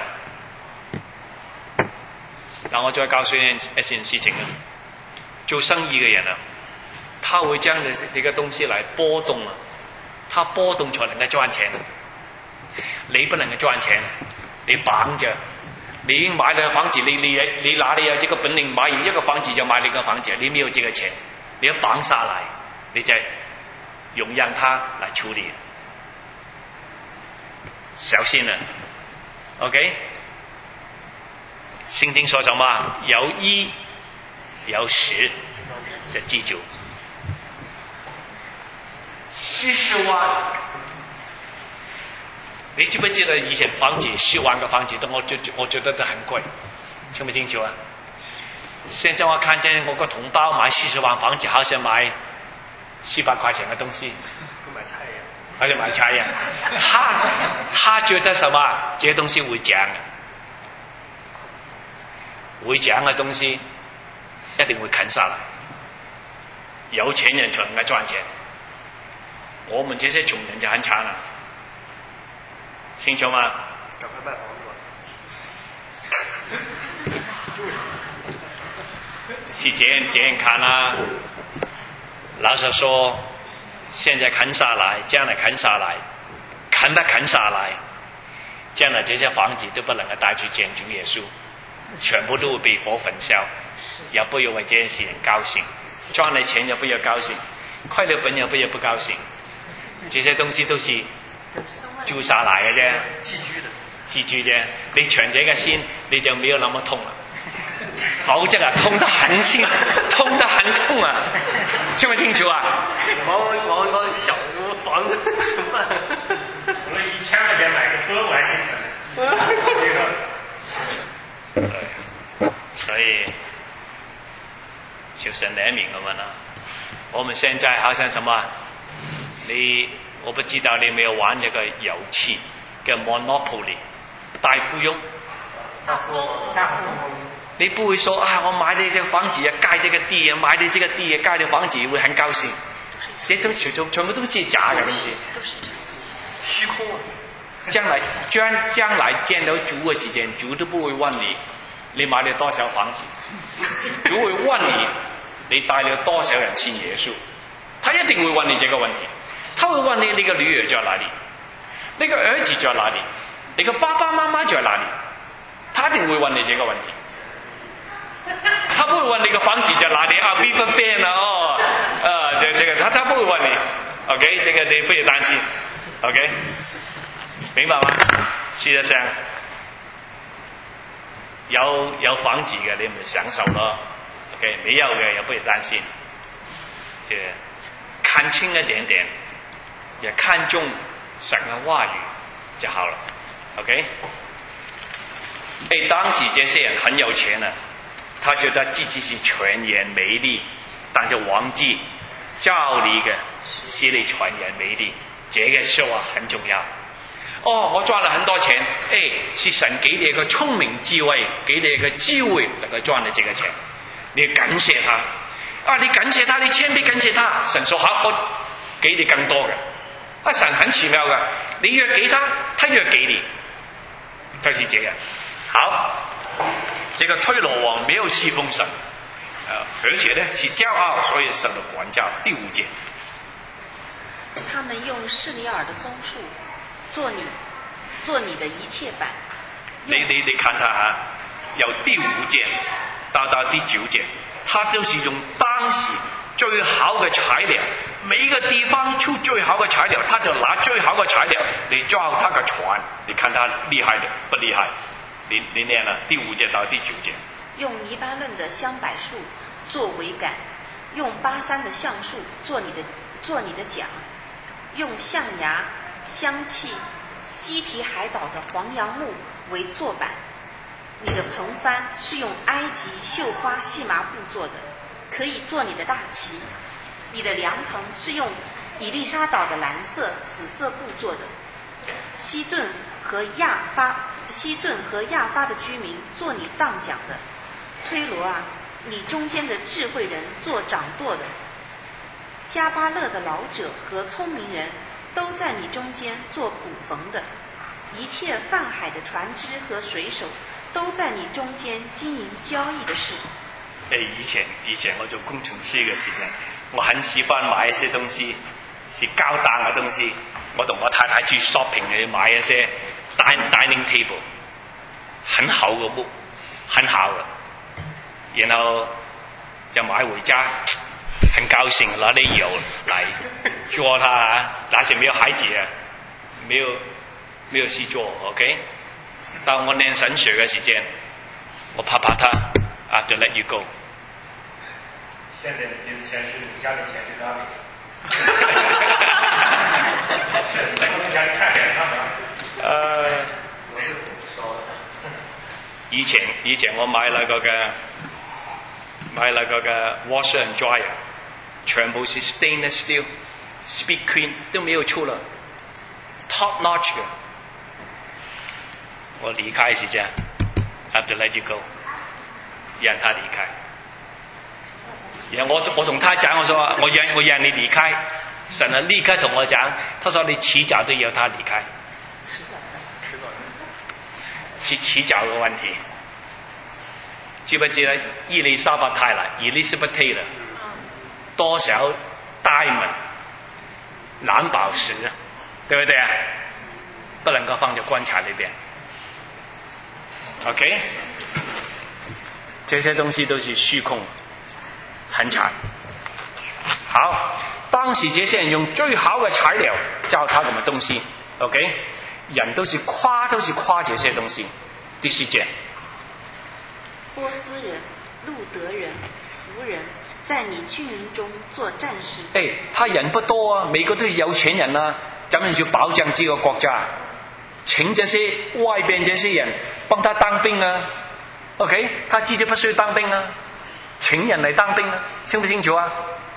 然后我再告诉你一件事情啊，做生意嘅人啊，他會將你嘅東西嚟波動啊，他波動才能夠賺錢。你不能夠賺錢，你綁着，你已經買了房子，你哪裡有這個本領買一個房子就買另一個房子，你沒有這個錢，你要綁下來，你就容讓他來處理。小心了 ，OK？ 聖經說什麼？有一有十，就記住。40萬，你知不知道以前房子10萬個房子都我覺得都很貴，聽沒聽清楚啊？現在我看見我個同胞買40萬房子，好像買700塊錢的東西。 買菜呀， 好像買菜呀。他覺得什麼？這些東西會漲的。會漲嘅東西一定會啃下來，有錢人才能夠賺錢，我們這些窮人就很慘啦，清楚嗎？ 趕快賣房子吧。 是這樣看啦。老實說，現在啃下來，將來啃下來，啃下來，將來這些房子都不能夠帶去見主耶穌。全部都會被火焚燒，也不要為這件事人高興，賺了錢也不要高興，虧了本也不要不高興，這些東西都是做下來嘅啫，寄居啫。你長這個心，你就沒有那麼痛了，否則啊，痛得很心，痛得很痛啊，聽唔聽清楚啊？ 我小房子什麼？ 我1000塊錢買個車我還心疼。 對，所以就是憐憫我們了。我們現在好像什麼？我不知道你有沒有玩這個遊戲叫 Monopoly 大富翁。 大富翁。 你不會說啊，我買了這個房子啊，蓋這個地啊，買了這個地啊，蓋了房子會很高興。這都全部都是假的東西， 虛空。 將來見到主嘅時間，主都不會問你買了多少房子，主會問你帶了多少人信耶穌，他一定會問你這個問題，他會問你個女兒在哪裡，你個兒子在哪裡，你個爸爸媽媽在哪裡，他一定會問你這個問題，他不會問你個房子在哪裡啊 ，Big Ben 啊，這個他不會問你 ，OK， 這個你不要擔心 ，OK。明白嗎？事實上有房子嘅，你咪享受咯。OK， 沒有嘅也不要擔心，是看清一點點，也看重神嘅話語就好了。OK， 當時這些人很有錢啊，他覺得自己是全然美麗，但是忘記照理嘅是你全然美麗，這個說話很重要。哦，我賺了很多錢，是神給你一個聰明智慧，給你一個機會能夠賺了這個錢，你要感謝他。啊，你感謝他，你千倍感謝他。神說好，我給你更多嘅。神很奇妙嘅，你越給他，他越給你，就是這樣。好，這個推羅王沒有侍奉神，而且呢是驕傲，所以神的管教。第5節， 他們用示尼爾的松樹做你的一切板。 你看他啊，由第5節到第9節，他就是用當時最好嘅材料，每一個地方出最好嘅材料，他就拿最好嘅材料嚟造他嘅船。你看他厲害不厲害？你念了第5節到第9節。 用黎巴嫩的香柏樹做桅杆，用巴珊的橡樹做你的槳，用象牙、香气、基提海岛的黄杨木为坐板。你的棚帆是用埃及绣花细麻布做的，可以做你的大旗。你的凉棚是用以利沙岛的蓝色、紫色布做的。西顿和亚发的居民做你当讲的。推罗啊，你中间的智慧人做掌舵的。 加巴勒的老者和聪明人都在你中间做捕缝的，一切泛海的船只和水手都在你中间经营交易的事。 以前我做工程师嘅時間，我很喜歡買一些東西，是高檔嘅東西。我同我太太去 shopping 去買一些 dining table， 很好嘅木，很好嘅，然後就買回家，很高興拿啲油來做它。那時沒有孩子啊，沒有事做 ，OK。到我念神學嘅時間，我怕他啊，就 let you go。 现在你的钱是你家的钱是哪里？家里看见他们。 以前我買那個嘅 washer and dryer， 全部是 stainless steel，Speed Queen 都沒有出了 ，top notch 嘅。我離開時間 ，have to let you go， 讓他離開。然後我同他講，我說我讓你離開，神啊立刻同我講，他說你遲早都要他離開，遲早嘅問題。知不知咧？伊麗莎白泰勒 Elizabeth Taylor 多少 diamond 藍寶石，對不對啊？不能夠放在棺材裏邊。OK， 這些東西都是虛空。很慘。好，當時這些人用最好的材料造他們的東西 ，OK， 人都是誇這些東西。第四節， 波斯人、路德人、弗人在你軍營中做戰士。 他人不多啊，每個都是有錢人啊，咱們就保障這個國家，請這些外邊這些人幫他當兵啊 ，OK， 他自己不需要當兵啊。請人嚟當兵啊，清不清楚啊？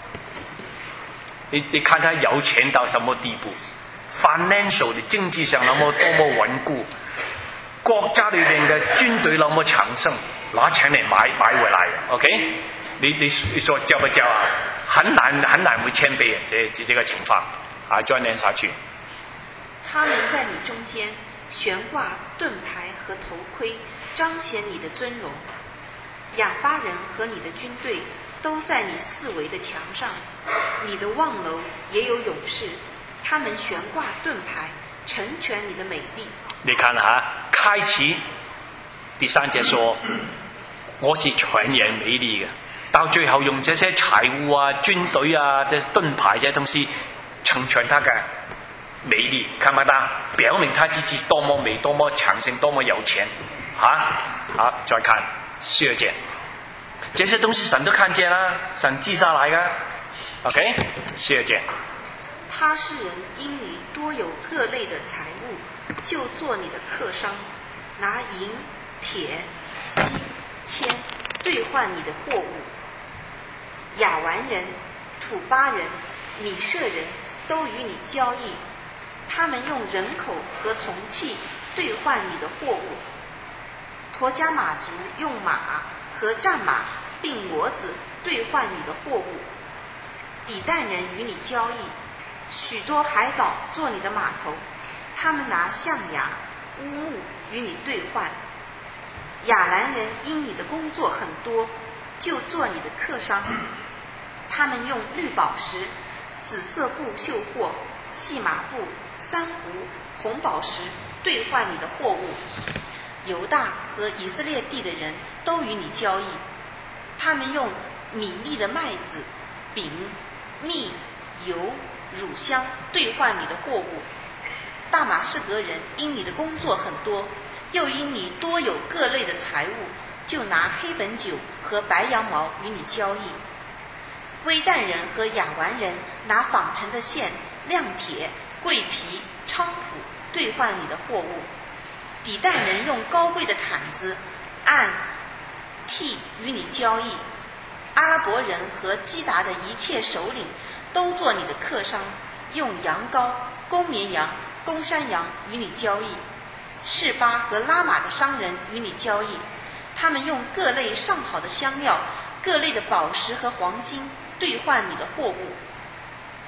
你看他有錢到什麼地步 ？financial 的經濟上多麼穩固，國家裏邊嘅軍隊那麼強盛，拿錢嚟買回來 ，OK？ 你說交不交啊？很難會謙卑這個情況啊！再念下去。 他們在你中間懸掛盾牌和頭盔，彰顯你的尊榮。亞發人和你的軍隊都在你四圍的牆上，你的望樓也有勇士，他們懸掛盾牌，成全你的美麗。 你看下，開始第三節說我是全然美麗嘅，到最後用這些財物啊、軍隊啊、這盾牌這些東西成全他嘅美麗，看唔看到？表明他自己多麼美、多麼強盛、多麼有錢啊！好，再看。12節，這些東西神都看見啦，神記下來噶。OK， 12節。 他是人因你多有各類的財物，就做你的客商，拿銀、鐵、錫、鉛兌換你的貨物。亞完人、土巴人、米舍人都與你交易，他們用人口和銅器兌換你的貨物。陀迦馬族用馬和戰馬並騾子兌換你的貨物。底但人與你交易，許多海島做你的碼頭，他們拿象牙、烏木與你兌換。亞蘭人因你的工作很多，就做你的客商，他們用綠寶石、紫色布繡貨、細麻布、珊瑚、紅寶石兌換你的貨物。猶大和以色列地的人都與你交易，他們用米粒的麥子、餅、蜜、油、乳香兌換你的貨物。大馬士革人因你的工作很多，又因你多有各類的財物，就拿黑本酒和白羊毛與你交易。微旦人和亞完人拿紡成的線、亮鐵、桂皮、菖蒲兌換你的貨物。底但人用高貴的毯子、案、屉與你交易。阿拉伯人和基達的一切首領都做你的客商，用羊羔、公綿羊、公山羊與你交易。示巴和拉瑪的商人與你交易，他們用各類上好的香料、各類的寶石和黃金兌換你的貨物。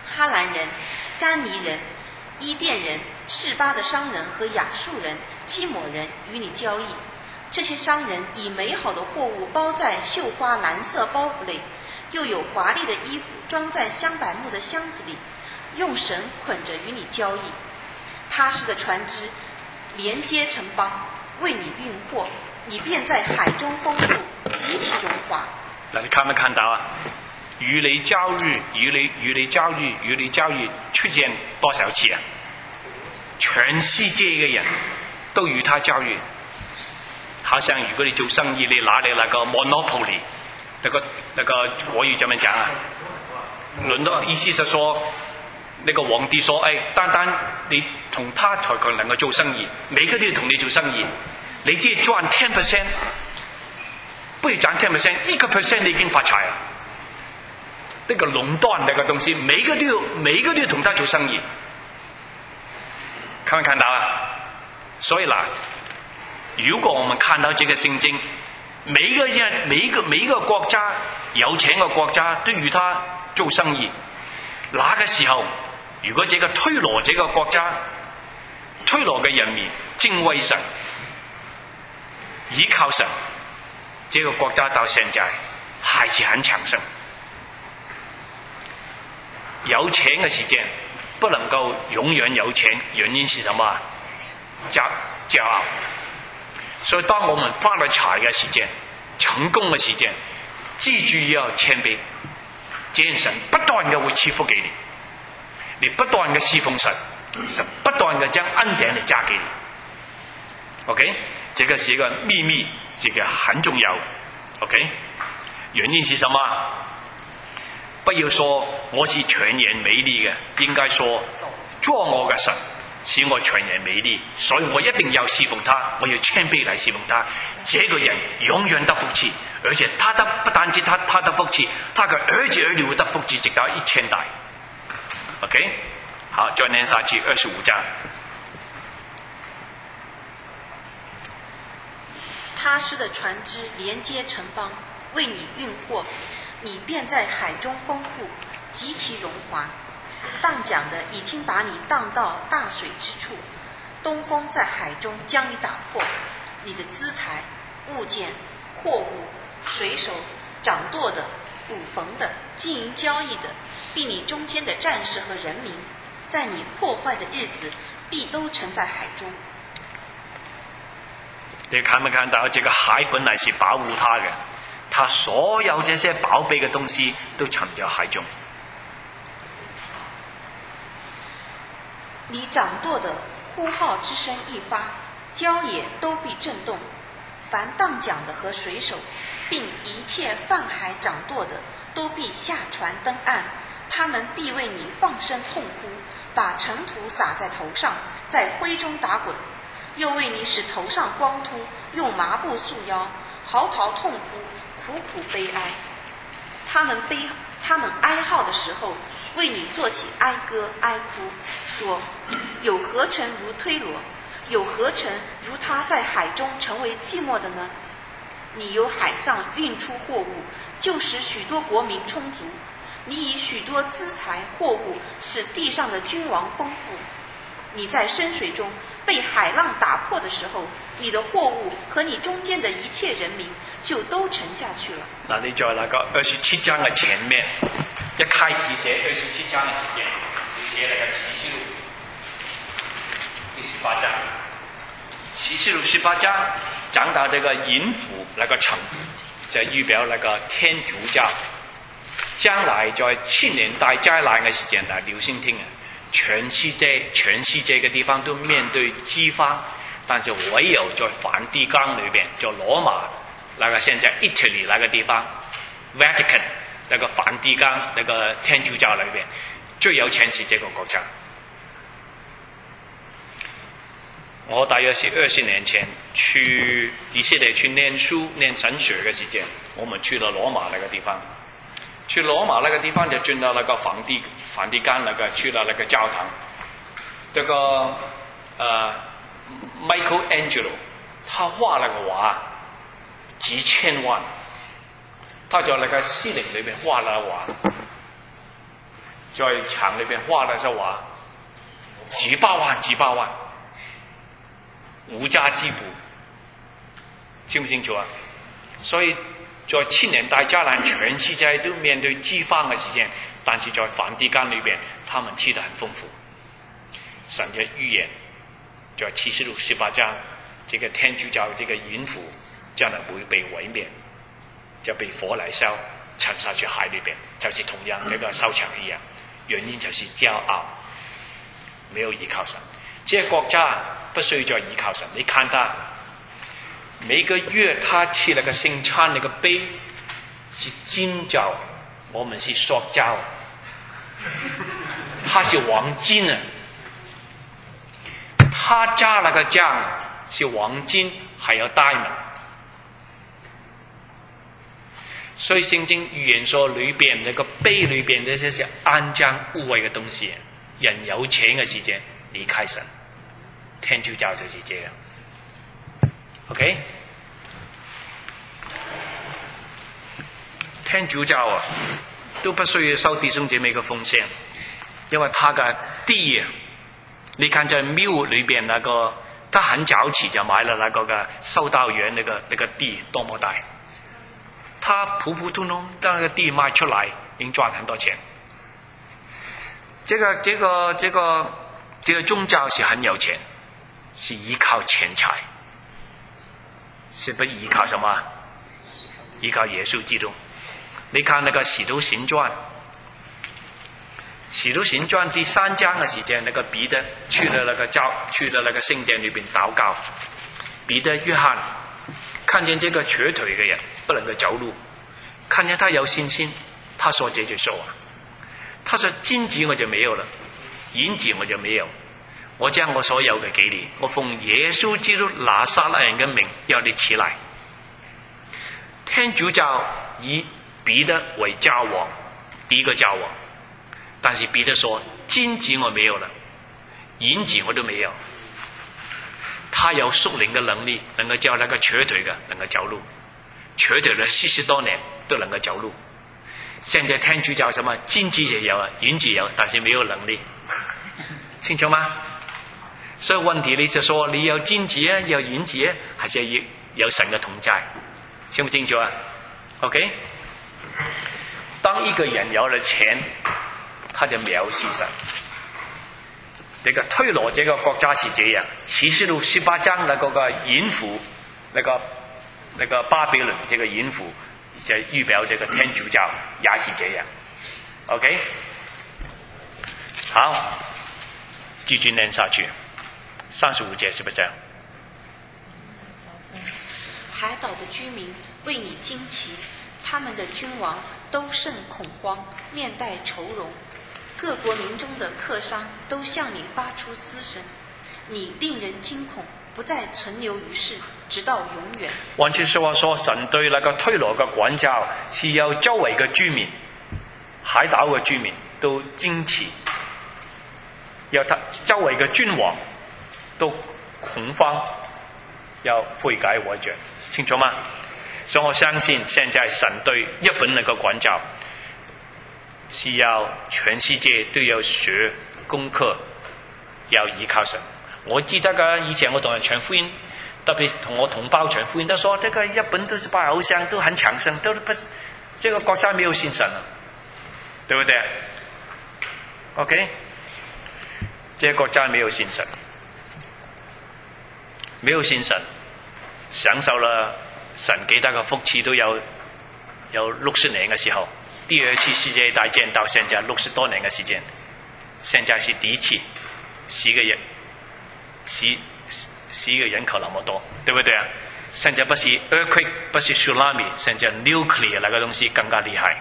哈兰人、甘尼人、伊甸人、示巴的商人和亚述人、基抹人与你交易。这些商人以美好的货物包在绣花蓝色包袱内，又有华丽的衣服装在香柏木的箱子里，用绳捆着与你交易。他施的船只连接城邦，为你运货，你便在海中丰富，极其荣华。 那你看没看到啊？与你交易，与你交易出现多少次啊？全世界嘅人都与他交易。好像如果你做生意，你拿你那个 monopoly， 那个国语怎么讲啊？轮到意思是说，那个皇帝说，单单你同他才能够做生意，每个都要同你做生意，你只係賺 10%， 不如賺 10%， 1% 你已經發財啦。呢個壟斷那個東西，每個都要同他做生意，看沒看到啊？所以啦，如果我們看到這個聖經，每一個國家有錢嘅國家都與他做生意，那個時候，如果這個推羅這個國家，推羅嘅人民敬畏神，依靠神，這個國家到現在還是很強盛。有錢嘅時間不能夠永遠有錢，原因是什麼？驕傲。所以當我們發了財嘅時間，成功嘅時間，記住要謙卑，這樣神不斷嘅會賜福給你，你不斷嘅侍奉神，神不斷嘅將恩典嚟加給你。OK， 這個是一個秘密，這個很重要。OK， 原因是什麼？不要說我是全然美麗嘅，應該說做我嘅神使我全然美麗，所以我一定要侍奉他，我要謙卑來侍奉他。這個人永遠得福氣，而且不單止他得福氣，他嘅兒子兒女會得福氣，直到1000代。OK， 好，再念下去25章。 他施的船只連接城邦，為你運貨，你便在海中豐富，極其榮華。盪槳的已經把你盪到大水之處，東風在海中將你打破，你的資財、物件、貨物、水手、掌舵的、捕縫的、經營交易的，必你中間的戰士和人民，在你破壞的日子，必都沉在海中。 你看沒看到這個海本來是保護他嘅，他所有這些寶貝嘅東西都沉在海中。 你掌舵的呼號之聲一發，郊野都必震動，凡盪槳的和水手，並一切泛海掌舵的，都必下船登岸，他們必為你放聲痛哭，把塵土撒在頭上，在灰中打滾，又為你使頭上光禿，用麻布束腰，嚎啕痛哭，苦苦悲哀。他們哀號的時候，為你做起哀歌哀哭，說：有何城如推羅？有何城如他在海中成為寂寞的呢？你由海上運出貨物，就使許多國民充足。你以許多資財貨物，使地上的君王豐富。你在深水中被海浪打破的時候，你的貨物和你中間的一切人民就都沉下去了。 嗱，你在那個27章嘅前面，一開始寫27章嘅時間，你寫那個啟示錄第18章，啟示錄18章講到這個淫婦那個城，就預表那個天主教將來在7年大災難嘅時間嚟留心聽啊！全世界嘅地方都面對饑荒，但是唯有在梵蒂岡裏邊，在羅馬那個現在 Italy 那個地方 Vatican 那個梵蒂岡那個天主教裏邊最有錢是這個國家。我大約是20年前去以色列去念書念神學嘅時間，我們去了羅馬那個地方。去羅馬那個地方就進到那個梵蒂岡那個去了那個教堂，這個Michelangelo 他畫那個畫幾千萬，他在那個司令裏面畫那個畫， 在墙里边画的是话几百万，无家之补，清不清楚啊？所以在7年代迦南全世界都面对饥荒的时间，但是在梵蒂冈里边他们吃得很丰富。神的预言在启示录18章，这个天主教这个淫妇将来会被毁灭，就被火来烧，沉下去海里边，就是同样这个收场一样。原因就是骄傲，没有依靠神。这个国家不需要再依靠神。你看他每个月他吃那个圣餐那个杯是金角，我们是塑胶，它是黄金啊。他加那个酱是黄金，还有 diamond。所以圣经预言说里边那个杯里边的这些肮脏污秽的东西，人有錢嘅時間離開神，天主教就是這樣。OK， 天主教啊，都不需要收弟兄姐妹嘅奉獻，因為他嘅地啊，你看在廟裏邊那個，他很早期就買了那個嘅修道院那個地多麼大。他普普通通將那個地賣出來，已經賺很多錢。這個宗教是很有錢，是依靠錢財，是不依靠什麼？依靠耶穌基督。你看那個《使徒行傳》，《使徒行傳》第3章嘅時間，那個彼得去了那個聖殿裏邊禱告，彼得、約翰看見這個瘸腿嘅人不能夠走路，看見他有信心，他說這句說話，他說金子我就沒有了，銀子我就沒有，我將我所有嘅給你，我奉耶穌基督拿撒勒人嘅名要你起來。天主教以彼得為教王，第一個教王，但是彼得說金子我沒有了，銀子我都沒有。他有屬靈嘅能力，能夠叫那個瘸腿嘅能夠走路，瘸腿了40多年都能夠走路。現在天主教什麼金子也有啊，銀子有，但是沒有能力，清楚嗎？所以問題你就說你有金子啊，有銀子啊，還是有神嘅同在，清不清楚啊 ？OK， 當一個人有了錢，他就藐視神。這個推羅這個國家是這樣，啟示錄18章那個淫婦，那個巴比倫這個淫婦，就預表這個天主教也是這樣。OK， 好，繼續念下去，35節是不是這樣？ 海島的居民為你驚奇，他們的君王都甚恐慌，面帶愁容。各國民中的客商都向你發出嘶聲，你令人驚恐，不再存留於世，直到永遠。 換句說話說，神對那個推羅嘅管教是由周圍嘅居民、海島嘅居民都驚奇，由他周圍嘅君王都恐慌，要悔改回轉，清楚嗎？所以我相信現在神對日本那個管教是要全世界都要學功課，要依靠神。我記得㗎，以前我同人傳福音，特別同我同胞傳福音，都說這個日本都是拜偶像，都很強盛，都不，這個國家沒有信神啊，對不對 ？OK， 這個國家沒有信神，沒有信神，享受了神給他嘅福氣都有60年嘅時候。第二次世界大戰到現在60多年嘅時間，現在是第一次死嘅人口那麼多，對不對啊？現在不是 earthquake， 不是 tsunami， 現在 nuclear 那個東西更加厲害。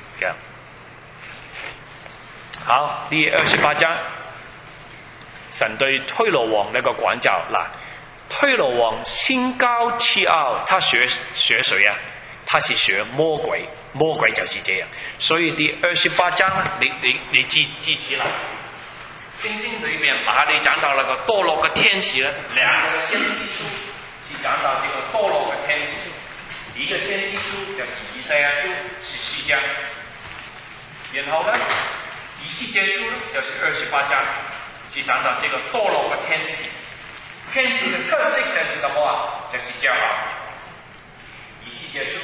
好，第28章，神對推羅王那個管教嗱，推羅王心高氣傲，他學誰啊？他是學魔鬼，魔鬼就是這樣。所以第28章你記起來，聖經裏面哪裡講到那個墮落嘅天使呢？兩個先知書是講到這個墮落嘅天使，一個先知書就是以賽亞書14章，然後呢仪式结束了，就是28章，是讲到这个堕落的天使。天使的特色是什么啊？就是骄傲。仪式结束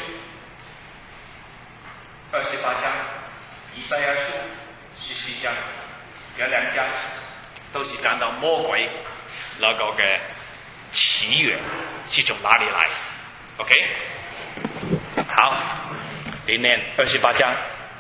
，28章，以赛亚书14章，有2章都是讲到魔鬼那个嘅起源是从哪里来 ？OK， 好，你念28章。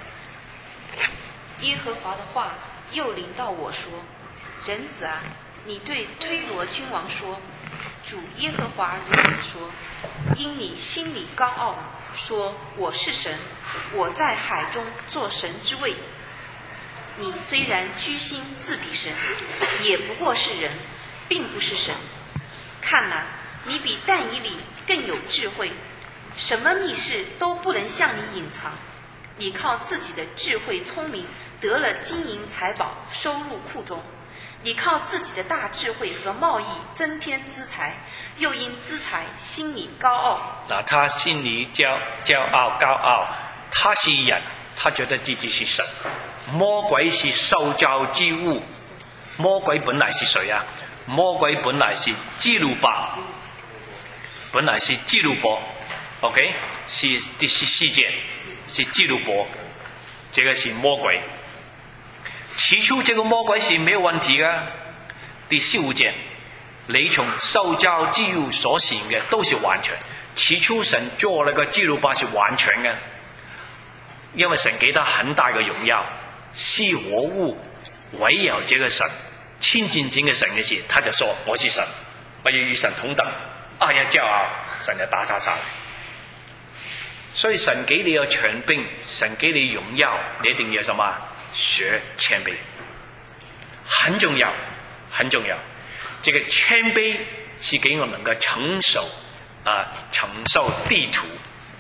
耶和华的话又临到我说：“人子啊，你对推罗君王说，主耶和华如此说：因你心里高傲，说我是神，我在海中做神之位。你虽然居心自比神，也不过是人，并不是神。看哪，你比但以理更有智慧，什么密事都不能向你隐藏。你靠自己的智慧聪明，得了金银财宝，收入库中。你靠自己的大智慧和贸易增添资财，又因资财心里高傲。 那他心里骄傲高傲，他是人，他觉得自己是神。魔鬼是受造之物，魔鬼本来是谁啊？魔鬼本来是基路伯，本来是基路伯 ，OK， 是第14节，是基路伯，这个是魔鬼。起初这个魔鬼是没有问题的。第15节，你从受造之物所行嘅都是完全。起初神做那个基路伯是完全嘅，因为神给他很大的荣耀，是活物，唯有这个神亲近这个神嘅时，他就说我是神，我要与神同等。啊，要骄傲，神就打他下来。所以神给你有权柄，神给你荣耀，你一定要什么？学谦卑，很重要，很重要。这个谦卑是给我们能够承受地土。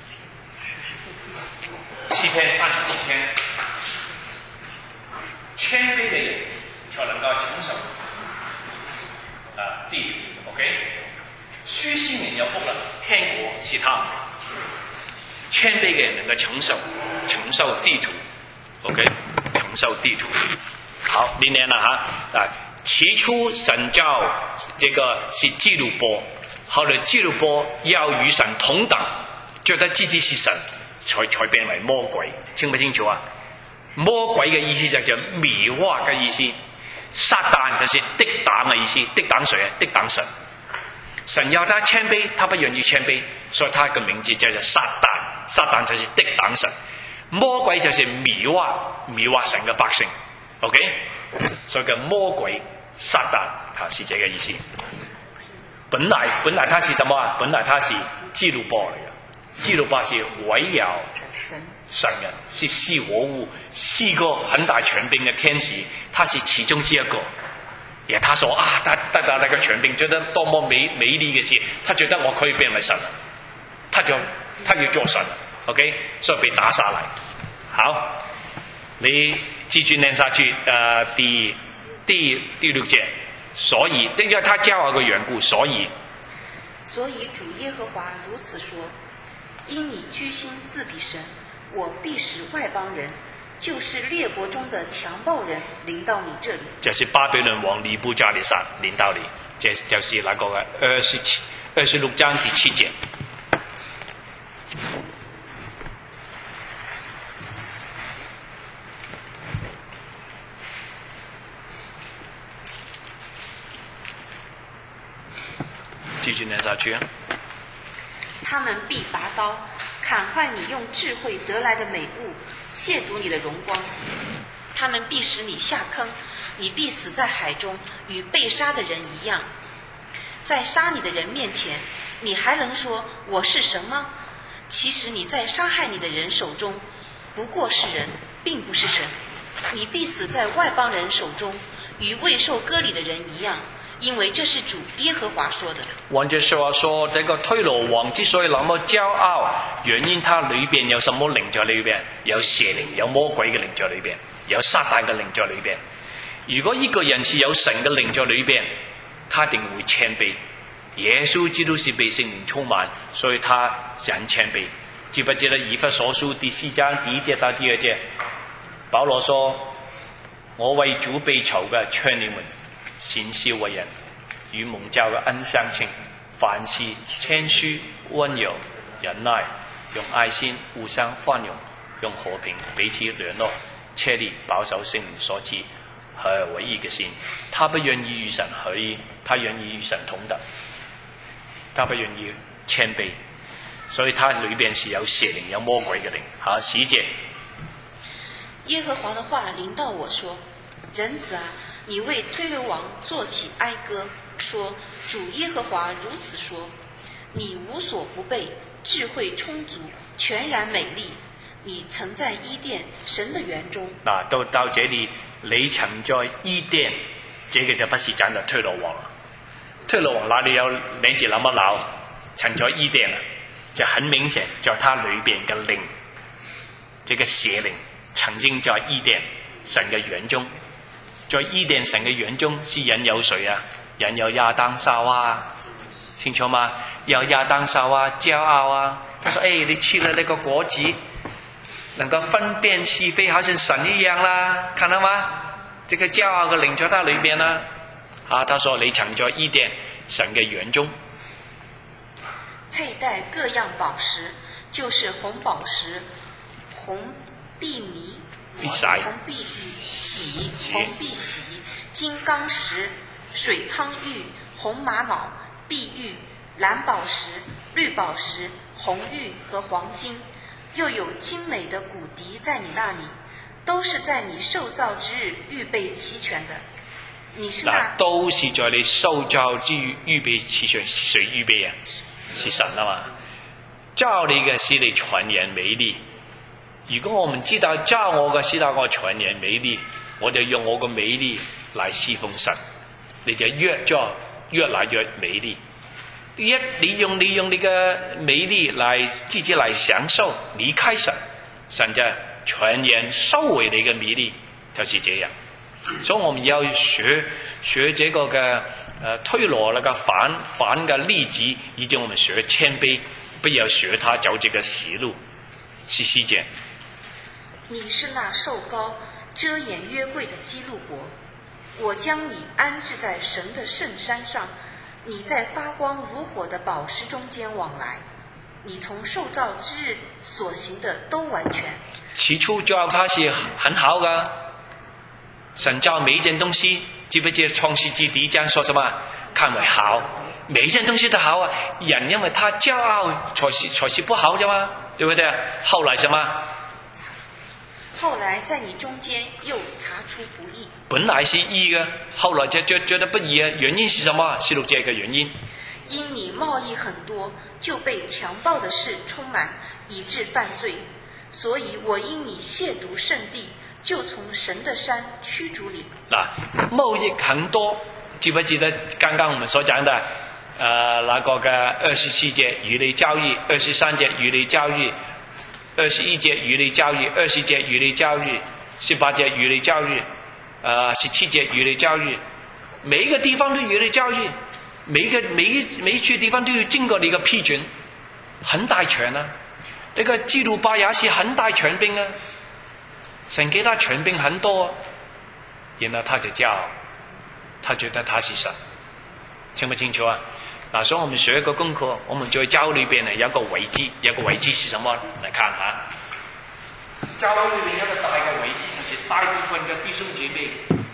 诗篇37篇，谦卑的人才能够承受地土。OK， 虚心人有福了，天國是他們。谦卑嘅人能夠承受地土。OK， 承受地土。好，你念了哈。起初神造这个是基路伯，后来基路伯要与神同等，觉得自己是神，才变为魔鬼。清不清楚啊？魔鬼嘅意思就叫迷惑嘅意思，撒旦就是敵擋嘅意思，敵擋誰啊？敵擋神。神要他谦卑，他不願意谦卑，所以他嘅名字叫做撒旦。撒旦就是敵擋神。魔鬼就是迷惑神嘅百姓 ，OK， 所以叫魔鬼撒旦，是这个意思。本来他是什么啊？本来他是基路伯嚟嘅，基路伯是唯有神嘅，是活物，是个很大权柄嘅天使，他是其中之一个。也他说啊，他那个权柄觉得多么美丽嘅事，他觉得我可以变为神，他要做神。OK， 所以被打下来。好，你继续念下去。第6节，所以因为他骄傲的缘故，所以主耶和华如此说：因你居心自比神，我必使外邦人，就是列国中的强暴人，临到你这里。 就是巴比伦王尼布甲尼撒临到你，这就是那个26章第7节。继续念下去。 他们必拔刀砍坏你用智慧得来的美物，亵渎你的荣光。他们必使你下坑，你必死在海中，与被杀的人一样。在杀你的人面前，你还能说我是神吗？其实你在杀害你的人手中，不过是人，并不是神。你必死在外邦人手中，与未受割礼的人一样。因为这是主耶和华说的。 换句说话说，这个推罗王之所以那么骄傲，原因他里边有什么灵在里边？有邪灵，有魔鬼嘅灵在里边，有撒旦嘅灵在里边。如果一个人是有神嘅灵在里边，他一定会谦卑。耶稣基督是被圣灵充满，所以他很谦卑。记不记得以弗所书第4章第1节到第2节？保罗说： 我為主被囚嘅，勸你們行事為人，與蒙召嘅恩相稱，凡事謙虛溫柔忍耐，用愛心互相寬容，用和平彼此聯絡，切力保守聖靈所賜合而為一嘅心。他不願意與神合一，他願意與神同等，他不願意謙卑，所以他裏邊是有邪靈有魔鬼嘅靈。好，10節。 耶和華的話臨到我說：人子啊，你為推流王作起哀歌，說主耶和華如此說：你無所不備，智慧充足，全然美麗。你曾在伊甸神的園中。 嗱，到這裡，你曾在伊甸，這個就不是講到推羅王了。推羅王那裡有名字那麼老，曾在伊甸啊，就很明顯在他裏邊嘅靈，這個邪靈曾經在伊甸神嘅園中，在伊甸神嘅園中是引誘誰啊？引誘亞當夏娃，清楚嗎？有亞當夏娃驕傲啊，他說：你吃了那個果子，能夠分辨是非，好像神一樣啦，看到嗎？這個驕傲嘅靈在他裏邊啦。他說你曾在伊甸神嘅園中， 佩戴各樣寶石，就是紅寶石、紅碧珉、紅碧璽、紅碧璽、金剛石、水蒼玉、紅瑪瑙、碧玉、藍寶石、綠寶石、紅玉和黃金，又有精美的骨笛在你那裡，都是在你受造之日預備齊全的。你是那都是在你受造之日預備齊全，誰預備啊？是神啊嘛。造你嘅使你全然美麗。如果我們知道造我嘅使到我全然美麗，我就用我嘅美麗來侍奉神，你就越來越美麗。你用你嘅美麗來自己來享受，離開神，神就全然收回你嘅美麗，就是這樣。所以我們要學這個嘅推羅那個反嘅例子，以及我們學謙卑，不要學他走這個死路。10節。 你是那受膏遮掩約櫃的基路伯，我將你安置在神的聖山上，你在發光如火的寶石中間往來，你從受造之日所行的都完全。 起初造它是很好的，神造每一件東西，記不記得創世記第1章說什麼？看為好，每一件東西都好啊。人因為他驕傲才是不好的嘛，對不對？後來什麼？ 後來在你中間又查出不義， 本來是義的，後來就覺得不義啊。原因是什麼？16節嘅原因。 因你貿易很多，就被強暴的事充滿，以致犯罪。所以我因你褻瀆聖地，就從神的山驅逐你。 嗱，貿易很多，記不記得剛剛我們所講的那個嘅24節與你交易，23節與你交易，21節與你交易，20節與你交易，18節與你交易，17節與你交易，每一個地方都與你交易，每一處地方都要經過你嘅批准，很大權啊！那個基路伯也是很大權柄啊，神給他權柄很多，然後他就驕傲，他覺得他是神，清不清楚啊？所以我們學一個功課，我們在教裏邊呢有個危機，有個危機是什麼？來看下，教裏面有個大嘅危機，就是大部分嘅弟兄姐妹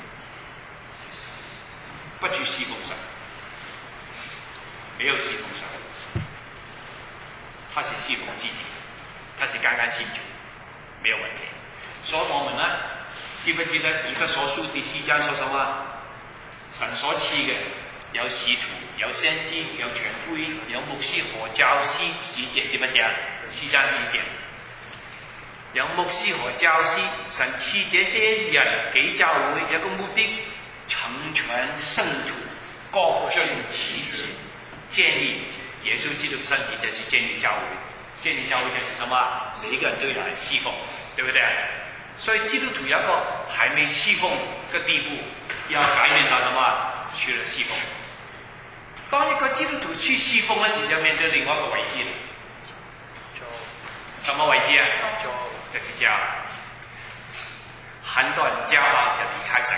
不去侍奉神，沒有侍奉神，他是侍奉自己，他是剛剛信主，沒有問題。所以我們呢，記不記得以弗所書第4章說什麼？神所賜嘅有使徒，有先知，有傳福音，有牧師和教師，10節記不記啊？4章10節，有牧師和教師，神賜這些人給教會，有個目的，成全聖徒，各盡其職，建立耶穌基督身體，就是建立教會。建立教會就是什麼？每一個人都要來侍奉，對不對？所以基督徒有一個還沒侍奉嘅地步，要改變到什麼？去了侍奉。當一個基督徒去侍奉嘅時候，就面對另外一個危機了。什麼危機啊？就是這樣。 很多人骄傲就离开神。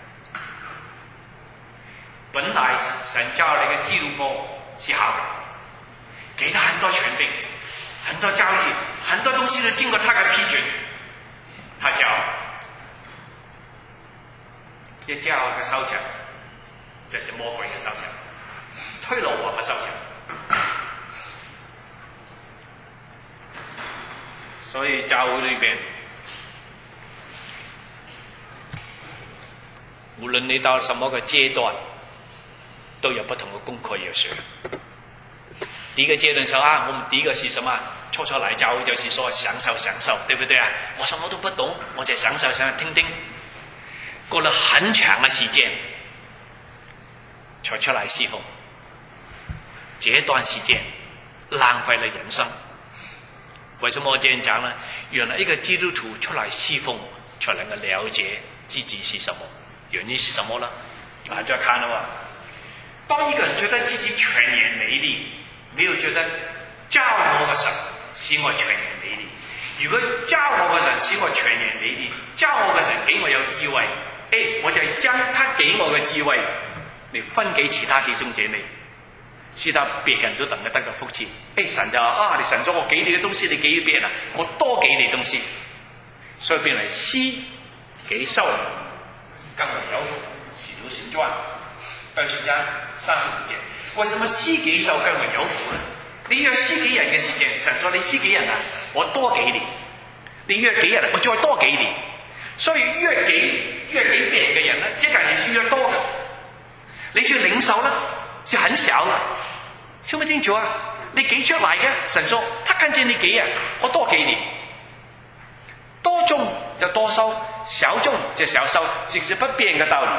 本来神叫那个基督徒是好的，给他很多权柄，很多教育，很多东西都经过他的批准，他骄傲，这骄傲的收场，这是魔鬼的收场，推罗王的收场。所以教会里边，无论你到什么个阶段，都有不同的功课要学。第一个阶段时候啊，我们第一个是什么？初初来教会就是说享受，对不对啊？我什么都不懂，我就享受听听。过了很长的时间，才出来侍奉。这段时间浪费了人生。为什么我这样讲呢？原来一个基督徒出来侍奉，才能够了解自己是什么，原因是什么呢？啊，就要看了吧。当一个人觉得自己全然美丽，没有觉得教我的神使我全然美丽。如果教我的人使我全然美丽，教我的人给我有智慧，我就將他給我嘅智慧嚟分給其他弟兄姐妹，使到別人都能夠得到福祉。神就話你神咗我給你嘅東西，你給別人啊，我多給你東西，所以變為施給受更為有福，使徒行傳20章35節。為什麼施給受更為有福呢？你若施給人嘅時間，神說你施給人啊，我多給你；你若給人，我再多給你。所以越給別人嘅人呢，一個人是越多嘅。你去領受呢，是很少嘅。清唔清楚啊？你給出來嘅，神說他看見你給啊，我多給你。多種就多收，少種就少收，這是不變嘅道理。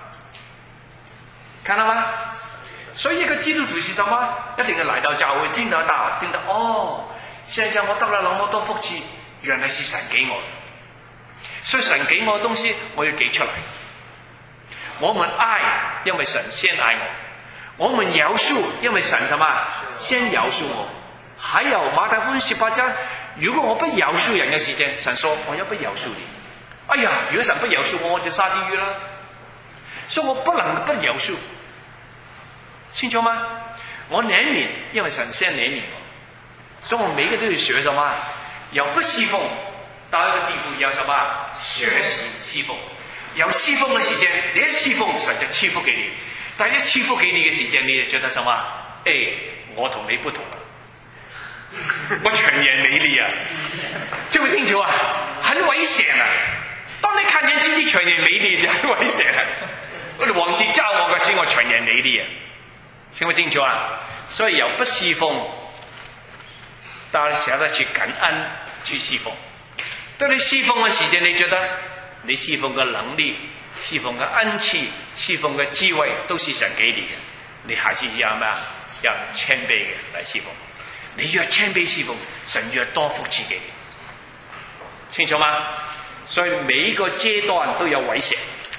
看到嗎？所以一個基督徒是什麼？一定要來到教會，聽到道，聽到現在我得了那麼多福氣，原來是神給我的。所以神給我的東西，我要給出來。我們愛，因為神先愛我；我們饒恕，因為神什麼先饒恕我。還有馬太福音18章，如果我不饒恕人嘅時間，神說我要不饒恕你。哎呀，如果神不饒恕我，我就下地獄啦。所以我不能不饒恕，清楚嗎？我憐憫，因為神先憐憫我。所以我每個都要學什麼？有不侍奉到一個地步，有什麼學習侍奉。有侍奉嘅時間，你一侍奉神就賜福給你。但係一賜福給你嘅時間，你就覺得什麼？我同你不同啊，我全然美麗啊，清唔清楚啊？很危險啊！當你看見自己全然美麗，就很危險啊！我哋忘記教我嘅先我全然美麗啊，清唔清楚啊？所以由不侍奉到你曉得去感恩去侍奉。當你侍奉嘅時間，你覺得你侍奉嘅能力、侍奉嘅恩賜、侍奉嘅智慧都是神給你嘅，你還是要咩啊？要謙卑嘅來侍奉。你越謙卑侍奉，神越多福賜給你，清楚嗎？所以每一個階段都有危險，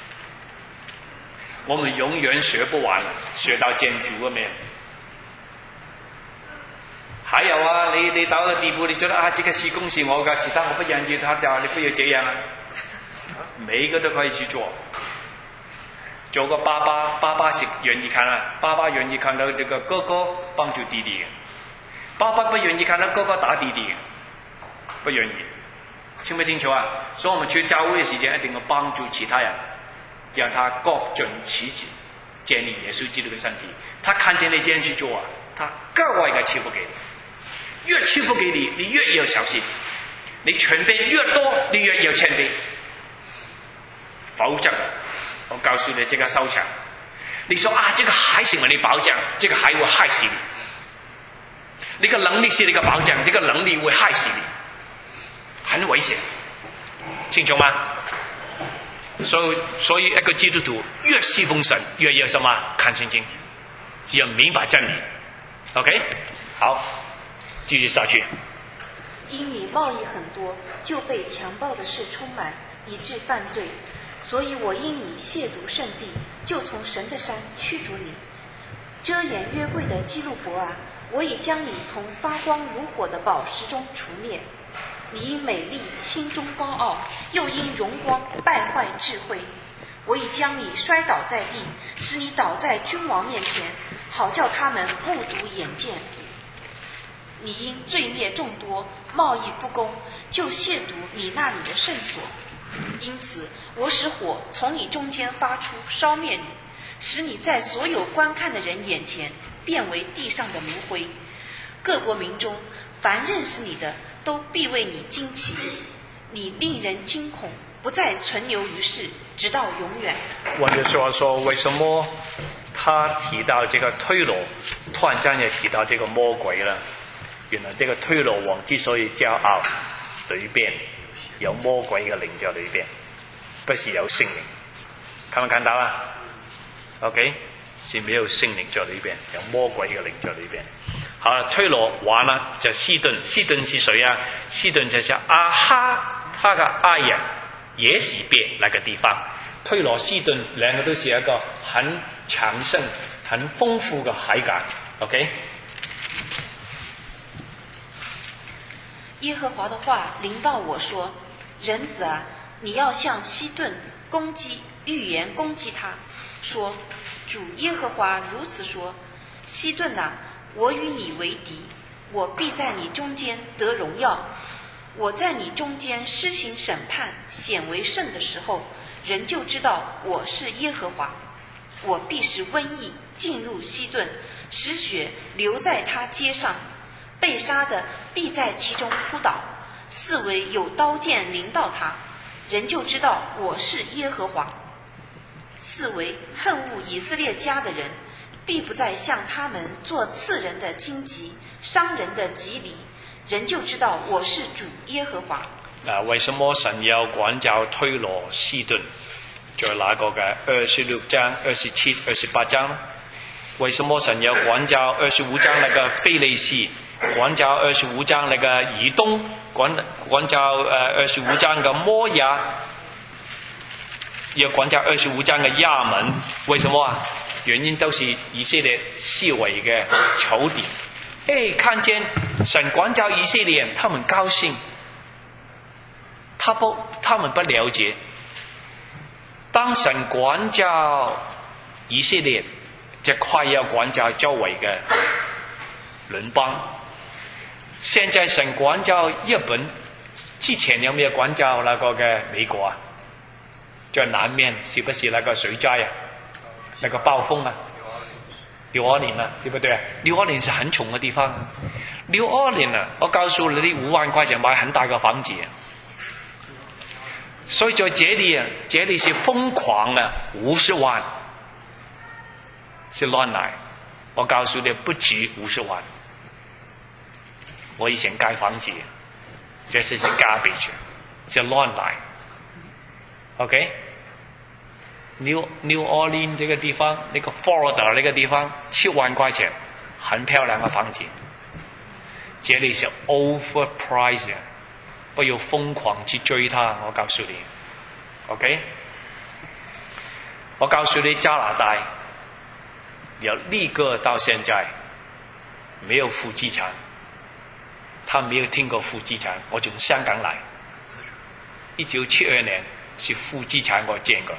我們永遠學不完，學到見主嘅面。還有啊，你到個地步，你覺得啊，這個事工是我的，其他我不願意，他講你不要這樣啊。每一個都可以去做。做個爸爸，爸爸是願意看啊，爸爸願意看到這個哥哥幫助弟弟，爸爸不願意看到哥哥打弟弟，不願意。清不清楚啊？所以我們去教會的時間一定要幫助其他人，讓他各盡其職，建立耶穌基督的身體。他看見你這樣去做啊，他格外嘅賜福給你。越賜福給你，你越要小心。你權柄越多，你越要謙卑。否則，我告訴你，這個收場。你說啊，這個還成為你保障，這個還會害死你。你個能力是你個保障，這個能力會害死你，很危險，清楚嗎？所以一個基督徒越侍奉神，越要什麼？看聖經，只要明白真理。OK， 好，繼續下去。 因你贸易很多，就被強暴的事充滿，以致犯罪。所以我因你褻瀆聖地，就從神的山驅逐你。遮掩約櫃的基路伯啊，我已將你從發光如火的寶石中除滅。 你因美丽心中高傲，又因荣光败坏智慧。我已将你摔倒在地，使你倒在君王面前，好叫他们目睹眼见。你因罪孽众多，贸易不公，就亵渎你那里的圣所。因此我使火从你中间发出，烧灭你，使你在所有观看的人眼前变为地上的炉灰。各国民中凡认识你的都必为你惊奇，你令人惊恐，不再存留于世，直到永远。 我就说为什么他提到这个推罗，突然间也提到这个魔鬼了？原来这个推罗王之所以骄傲，里边有魔鬼嘅靈在裏邊，不是有聖靈。看沒看到啊 ？OK， 是沒有聖靈在裏邊，有魔鬼嘅靈在裏邊。好了，推羅完了就西頓，西頓是誰啊？西頓就是阿哈，他嘅愛人也是別那個地方。推羅西頓兩個都是一個很強盛、很豐富嘅海港。OK。 耶和华的话临到我说：“人子啊，你要向西顿攻击，预言攻击他，说：主耶和华如此说：西顿啊，我与你为敌，我必在你中间得荣耀。我在你中间施行审判，显为圣的时候，人就知道我是耶和华。我必使瘟疫进入西顿，使血流在他街上。”被杀的必在其中扑倒，四围有刀剑临到他，人就知道我是耶和华。四围恨恶以色列家的人，必不再向他们做刺人的荆棘，伤人的棘藜，人就知道我是主耶和华。 為什麼神要管教推羅西頓？在那個嘅26章、27、28章呢？為什麼神要管教25章那個非利士？管教25章那個以東，管教25章嘅摩亞，要管教25章嘅亞門。為什麼啊？原因都是以色列思維嘅仇敵。看見神管教以色列人，他們高興，他們不了解，當神管教以色列，就快要管教周圍嘅鄰邦。現在神管教日本，之前有沒有管教那個嘅美國啊？在南面是不是那個水災啊？那個暴風啊？紐奧良啊，對不對啊？紐奧良是很窮的地方。紐奧良啊，我告訴你，5萬塊錢買很大個房子啊。所以在這裡啊，這裡是瘋狂啊，50萬是亂來。我告訴你，不止50萬。我以前蓋房子，這是 garbage， 是亂來。OK， New Orleans 這個地方，那個 Florida 那個地方，7萬塊錢，很漂亮的房子。這裡是 overpriced， 不要瘋狂去追它，我告訴你。OK， 我告訴你，加拿大由立國到現在沒有負資產。他沒有聽過負資產，我從香港來，1972年是負資產，我見過。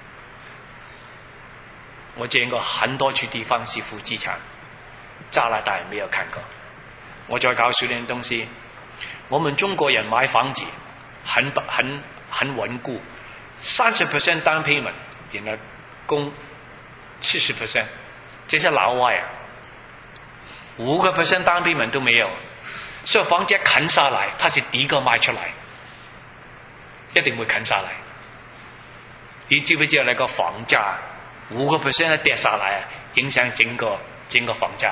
我見過很多處地方是負資產，加拿大沒有看過。我再告訴你東西，我們中國人買房子很穩固，30% down payment， 然後供70%， 這些老外啊，5% down payment 都沒有。所以房價砍下來，它是第一個賣出來，一定會砍下來。你知不知道那個房價5% 跌下來啊，影響整個房價？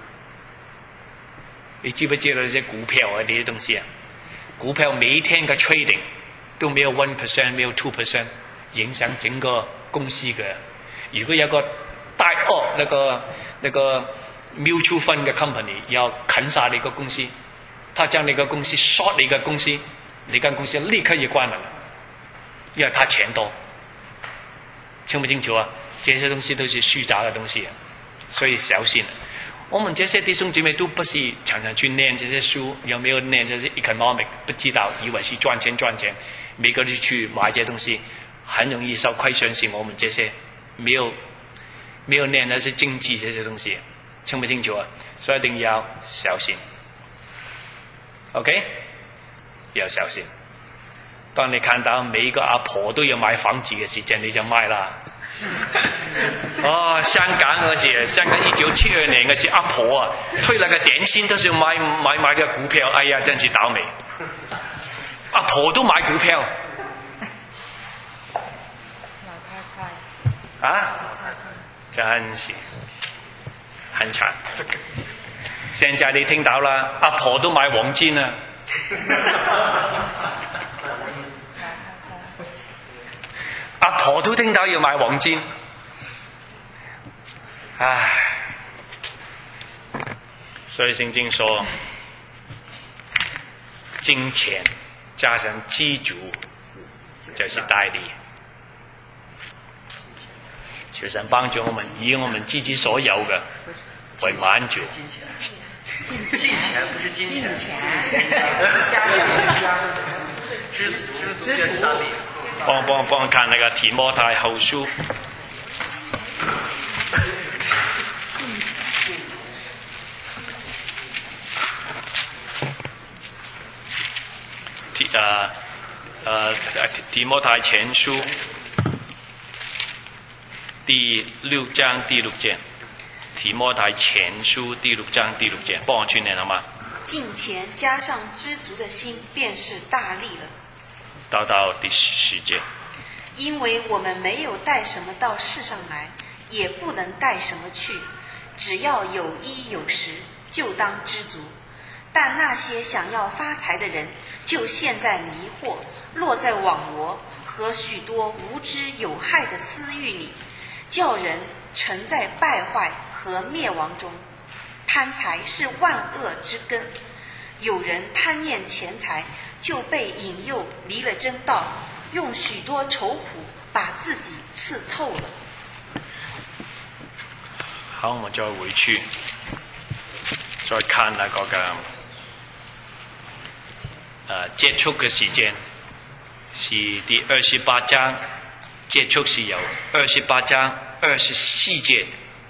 你知不知道這些股票啊，這些東西啊？股票每一天嘅 trading 都沒有 1%， 沒有 2%， 影響整個公司嘅。如果有個大那個 mutual fund 嘅 company 要砍殺你個公司，他將你個公司 short 你個公司，你間公司立刻就關門了，因為他錢多。清不清楚啊？這些東西都是虛假的東西，所以小心。 我们这些弟兄姐妹都不是常常去念这些书，有没有念这些 economic 不知道，以为是赚钱，每个人去买这些东西，很容易受亏损。是我们这些没有念那些经济这些东西，清不清楚啊？所以一定要小心。OK， 要小心。當你看到每一個阿婆都要買房子嘅時間，你就買啦。哦，香港嗰時，香港1972年嘅時，阿婆啊推那個點心都是買個股票，哎呀，真是倒霉。阿婆都買股票。啊，真是很慘。現在你聽到啦，阿婆都買黃金啊。阿婆都聽到要買黃金，唉，所以聖經說，金錢加上知足，就是大利。求神幫助我們，以我們自己所有嘅為滿足。 金錢不是金錢，知足大利。 幫看那個提摩太後書，提摩太前書第6章第6節，提摩太前書第6章第6節，幫我去念好嗎？ 敬虔加上知足的心，便是大利了。 到第10節， 因为我们没有带什么到世上来，也不能带什么去，只要有衣有食，就当知足。但那些想要发财的人，就陷在迷惑，落在网罗和许多无知有害的私欲里，叫人沉在败坏和灭亡中。贪财是万恶之根，有人贪念钱财，就被引诱离了真道，用许多愁苦把自己刺透了。 好，我們再回去再看那個嘅結束嘅時間是第28章，結束是由28章24節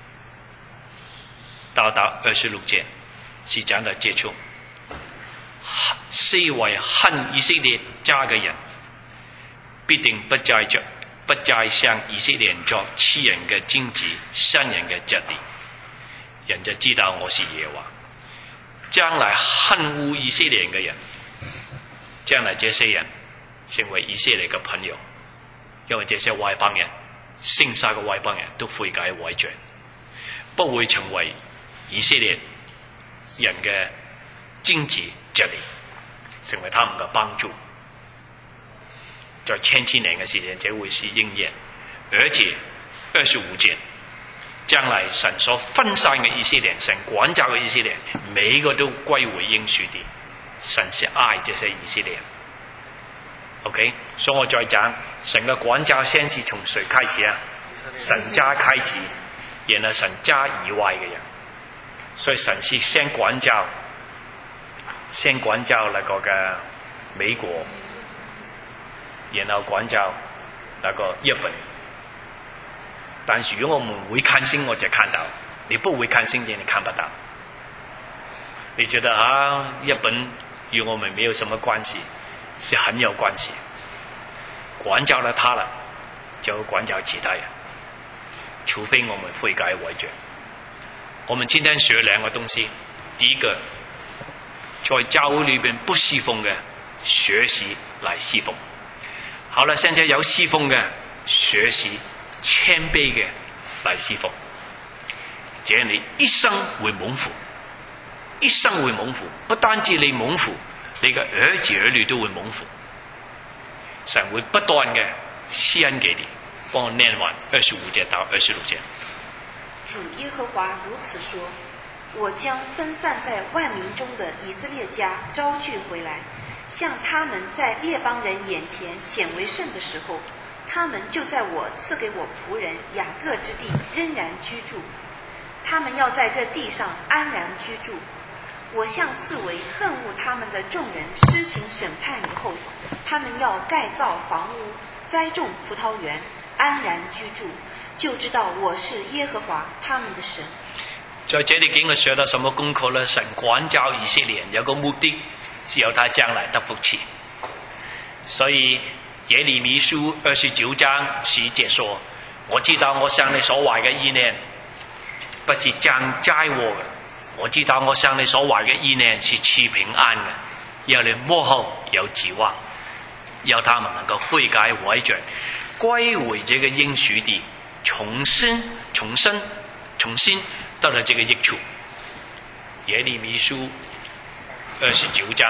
到26節是講到結束。四圍恨以色列家嘅人，必定不再向以色列人作欺人嘅荊棘，傷人嘅蒺藜，人就知道我是耶和華。將來恨惡以色列人嘅人，將來這些人成為以色列嘅朋友，因為這些外邦人，剩下嘅外邦人都悔改悔罪，不會成為以色列人嘅荊棘蒺藜，成為他們嘅幫助。在千年嘅時間，這會是應驗。而且25節，將來神所分散嘅以色列人，神管教嘅以色列人，每一個都歸回應許地。神是愛這些以色列人。OK， 所以我再講，神嘅管教先是從誰開始啊？神家開始，然後神家以外嘅人。所以神是先管教那個嘅美國，然後管教那個日本。但是如果我們會看星，我就看到；你不會看星的，你看不到。你覺得日本與我們沒有什麼關係，是很有關係。管教了他了，就會管教其他人，除非我們悔改悔罪。我們今天學兩個東西，第一個，在教會裏邊不侍奉嘅，學習來侍奉。好了，現在有侍奉嘅，學習謙卑嘅來侍奉，這樣你一生會蒙福，一生會蒙福。不單止你蒙福，你嘅兒子兒女都會蒙福。神會不斷嘅施恩給你。幫我念完25節到26節。 主耶和華如此說：我將分散在萬民中的以色列家招聚回來，像他們在列邦人眼前顯為聖的時候，他們就在我賜給我僕人雅各之地仍然居住。 他们要在这地上安然居住。我向四围恨恶他们的众人施行审判以后，他们要盖造房屋，栽种葡萄园，安然居住，就知道我是耶和华他们的神。 在这里经文学到什么功课呢？神管教以色列有个目的，是要他将来得福气。所以耶利米书29章10节说：我知道我向你所懷嘅意念不是降災禍嘅，我知道我向你所懷嘅意念是賜平安嘅，要你幕後有指望，要他們能夠悔改回轉，歸回這個應許地，重新得到這個益處。耶利米書29章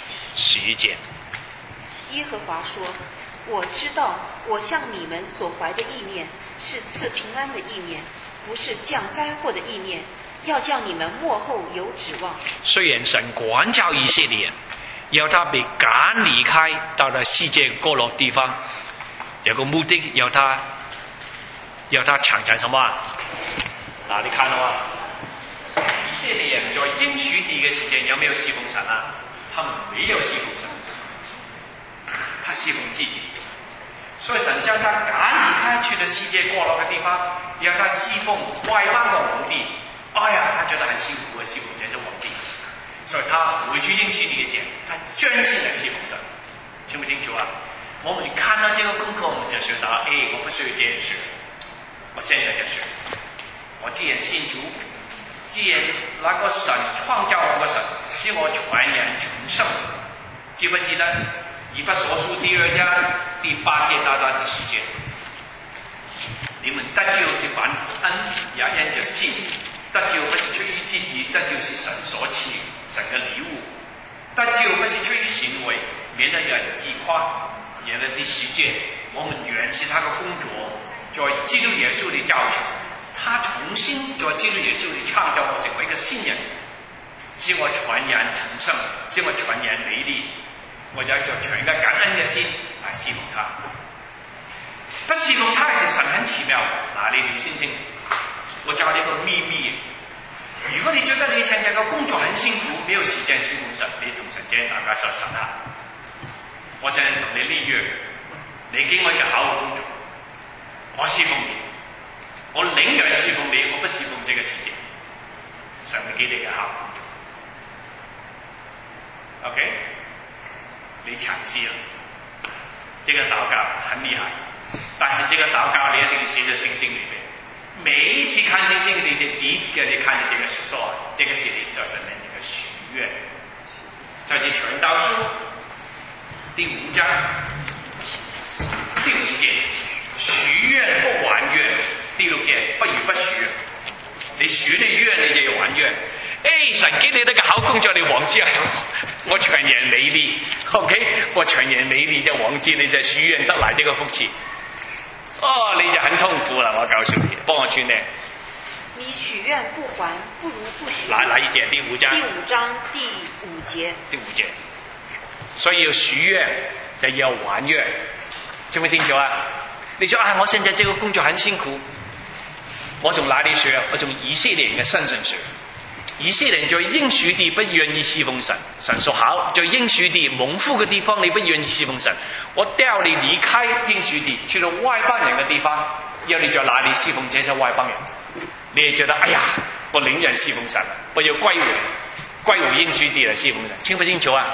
10節。 耶和華說：我知道我向你們所懷的意念是賜平安的意念，不是降災禍的意念，要叫你們末後有指望。 雖然神管教以色列人，要他被趕離開到了世界各落地方，有個目的要他嘗嘗什麼？嗱，你看到嗎？以色列人在應許地嘅時間有沒有侍奉神啊？他們沒有侍奉神，他侍奉自己。所以神將他趕離開去了世界各落嘅地方，要他侍奉外邦的皇帝。哎呀，他覺得很辛苦嘅侍奉這些皇帝，所以他回去應許地嘅時候，他專心嚟侍奉神。清不清楚啊？我們看到這個功課，我們就學到，我不需要這樣學，我現在就學。我既然信主，既然那個神創造我個神，使我全然重生，記不記得以弗所書第2章第8節到第10節？你們得救是本恩，也因着信。得救不是出於自己，得救是神所賜神嘅禮物。得救不是出於行為，免得人自誇。原來第10節，我們原是他的工作，在基督耶穌裏造成。他重新在基督耶穌裏創造我成為一個新人，使我全然重生，使我全然美麗。我有一個全嘅感恩嘅心來侍奉他。不侍奉他是神很奇妙。嗱，你先聽，我教你一個秘密。如果你覺得你現在嘅工作很辛苦，沒有時間侍奉神，你同神間大家說神啊，我現在同你立約，你給我一個好嘅工作，我侍奉你。我寧願侍奉你，我不侍奉這個世界。神會給你嘅好。OK， 你嘗試了，這個禱告很厲害，但是這個禱告你一定要寫在聖經裏面。每一次看聖經，你就第一個你看這個說，這個是你所神的一個許願。就是傳道書第5章第5節，許願不還願。第6節，不如不許。你許的願，你就要還願。神給你那個好工作，你忘記了，我全然美麗 ，OK， 我全然美麗就忘記你就許願得來這個福氣。你就很痛苦了，我告訴你，幫我勸你。 你許願不還，不如不許。 哪一節？第5章。 第5章第5節。 第5節。所以要許願就要還願，聽沒聽清啊？你說我現在這個工作很辛苦。我從哪裏學？我從以色列人嘅身上學。以色列人在應許地不願意侍奉神，神說好，在應許地蒙福嘅地方你不願意侍奉神，我調你離開應許地，去到外邦人嘅地方，要你在哪裏侍奉這些外邦人？你也覺得我寧願侍奉神，我要歸回應許地來侍奉神，清不清楚啊？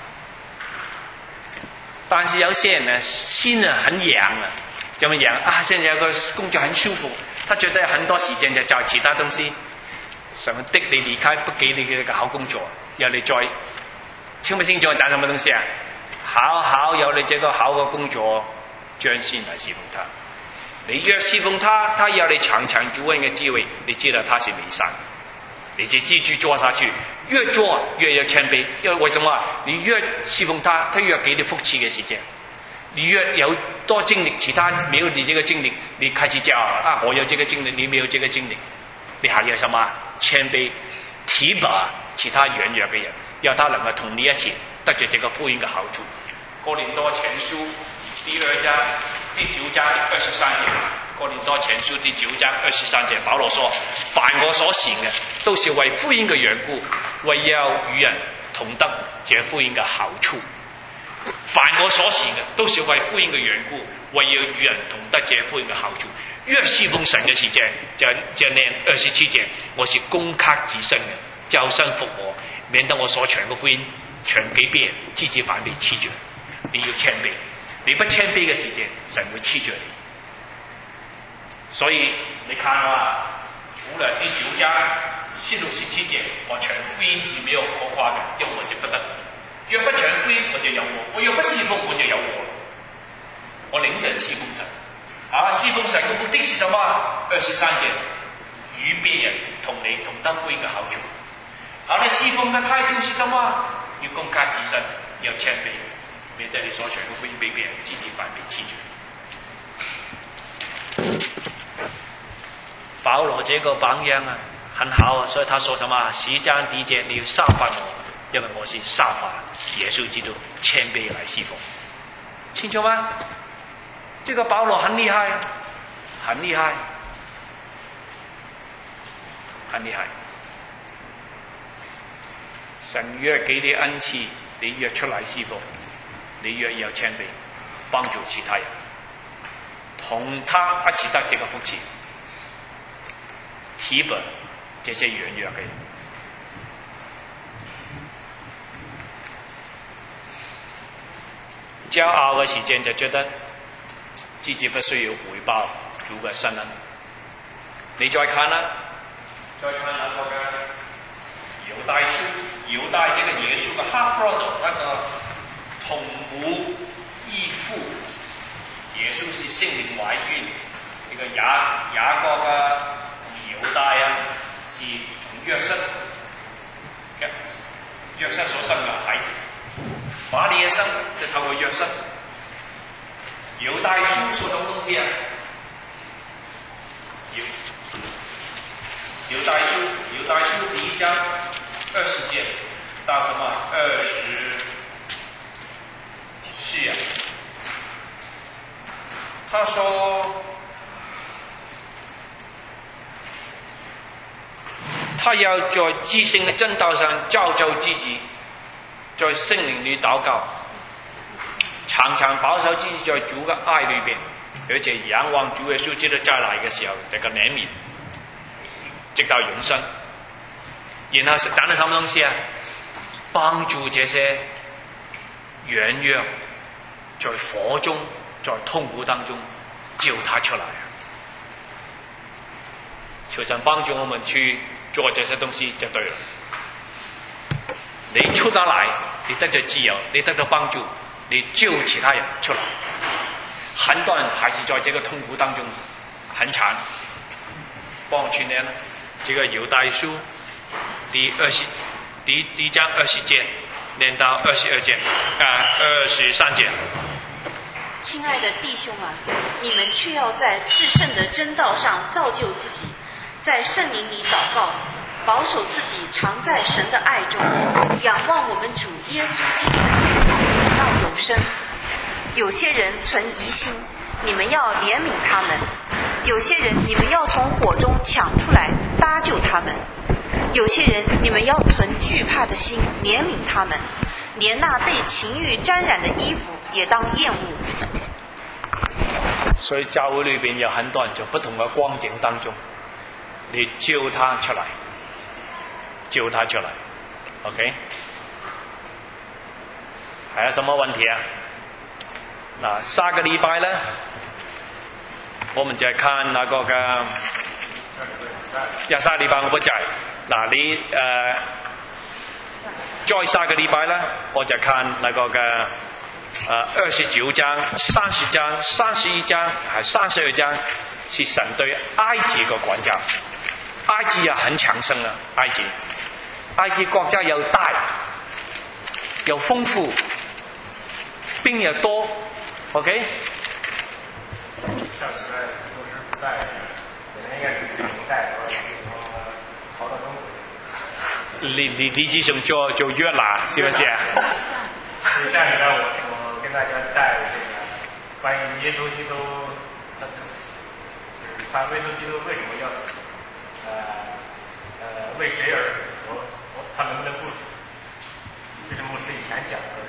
但是有些人呢，心很癢怎麼癢？現在有個工作很舒服，他覺得有很多時間就做其他東西，神的你離開，不給你嘅個好工作，要你再清不清楚找什麼東西啊？好有你這個好嘅工作，專心來侍奉他。你越侍奉他，他要你嘗嘗主恩嘅滋味，你知道他是美善，你就繼續做下去，越做越有謙卑。因為為什麼？你越侍奉他，他越給你福氣嘅時間。你越有多經歷，其他沒有你這個經歷，你開始驕傲我有這個經歷，你沒有這個經歷，你還要什麼？謙卑，提拔其他軟弱嘅人，要他能夠同你一起得着這個福音嘅好處。哥林多前書第2章第9章23節， 哥林多前书第9章23节，保罗说：“凡我所行的，都是为福音的缘故，为要与人同得这福音的好处。凡我所行的，都是为福音的缘故，为要与人同得这福音的好处。越侍奉神的时间，这年27节，我是攻克己身的，叫身服我，免得我所傳嘅福音傳給別人，自己反被棄絕。你要謙卑，你不謙卑嘅時間，神會棄絕你。所以你看啊，除了第9章16、17節，我傳福音是沒有可誇嘅，因為我是不得。若不傳福音，我就有我；我若不侍奉，我就有我。我寧願侍奉神。侍奉神嘅目的是什麼？23節，與別人同你同得福音嘅好處。你侍奉嘅態度是什麼？要攻克己身，要謙卑，免得你所傳嘅福音俾別人，自己反被棄絕。保羅這個榜樣啊，很好啊，所以他說什麼？10章第1節，你要效法我，因為我是效法耶穌基督，謙卑來侍奉。清楚嗎？這個保羅很厲害，很厲害，很厲害。神越給你恩賜，你越出來侍奉，你越要謙卑，幫助其他人，同他一起得這個福氣，提拔這些軟弱嘅人。驕傲嘅時間就覺得自己不需要回報主嘅新恩。你再看啦，再看那個嘅猶大書，猶大這個耶穌嘅 half brother， 那個同母異父，耶穌是聖靈懷孕，這個雅各嘅猶大啊，是從約瑟所生嘅孩子。瑪利亞生就透過約瑟。猶大書說什麼東西啊？猶大書第1章20節到什麼24啊？他說他要在至聖的真道上造就自己，在聖靈裏禱告，常常保守自己在主嘅愛裏邊，而且仰望主耶穌基督再來嘅時候這個憐憫，直到永生。然後是講的什麼東西啊？幫助這些軟弱，在火中，在痛苦當中救他出來。求神幫助我們去做這些東西就對了。你出得來，你得到自由，你得到幫助，你救其他人出來。很多人還是在這個痛苦當中很慘。幫我去念了這個猶大書第1章20節念到22節23節。 親愛的弟兄啊，你們卻要在至聖的真道上造就自己，在聖靈裡禱告，保守自己常在神的愛中，仰望我們主耶穌基督的恩典直到永生。有些人存疑心，你們要憐憫他們；有些人你們要從火中搶出來搭救他們；有些人你們要存懼怕的心憐憫他們，連那被情欲沾染的衣服也當厭惡。 所以教會裏邊有很多人在不同的光景當中，你救他出來，救他出來 ，OK？ 還有什麼問題啊？那下個禮拜呢，我們再看那個嘅，下個禮拜我不在。嗱你再下個禮拜呢，我就看那個嘅29章、30章、31章還32章，是神對埃及個管教。埃及也很強盛啊，埃及國家又大又豐富，兵又多 ，OK？ 下次都是不在，本来应该是不带，跑到中国。 你继续就越南，是不是？ 下礼拜我跟大家带这个关于耶稣基督他的死， 他耶稣基督为什么要死？为谁而死？他能不能不死？这是牧师以前讲的。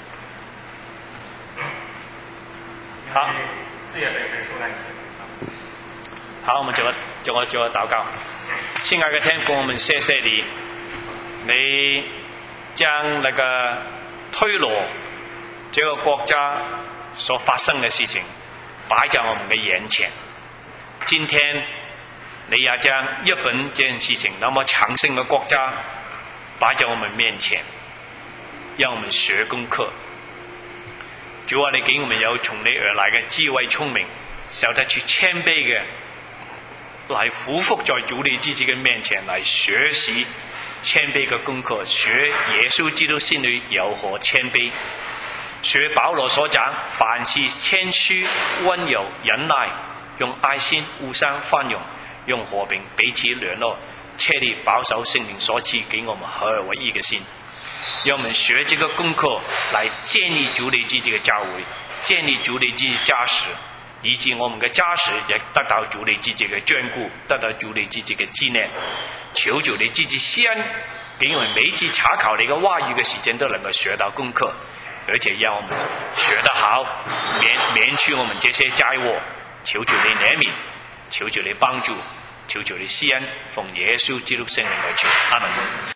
好 ，4月份是受难节。 好，我们做個禱告。親愛嘅天父，我們謝謝你，你將那個推羅這個國家所發生嘅事情擺在我們嘅眼前。今天你也將日本這件事情那麼強盛嘅國家擺在我們面前，讓我們學功課。主啊，你給我們有從你而來嘅智慧聰明，曉得去謙卑嘅來俯伏在主你自己嘅面前，來學習謙卑嘅功課，學耶穌基督心裏柔和謙卑，學保羅所講，凡事謙虛溫柔忍耐，用愛心互相寬容，用和平彼此聯絡，切力保守聖靈所賜給我們合而為一嘅心。讓我們學這個功課來建立主你自己嘅教會，建立主你自己家室，以致我們嘅家室也得到主你自己嘅眷顧，得到主你自己嘅紀念。求主你自己先給我們每一次查考你嘅話語嘅時間都能夠學到功課，而且讓我們學得好，免去我們這些災禍。求主你憐憫，求主你幫助，求主你施恩，奉耶穌基督聖名而求，阿門。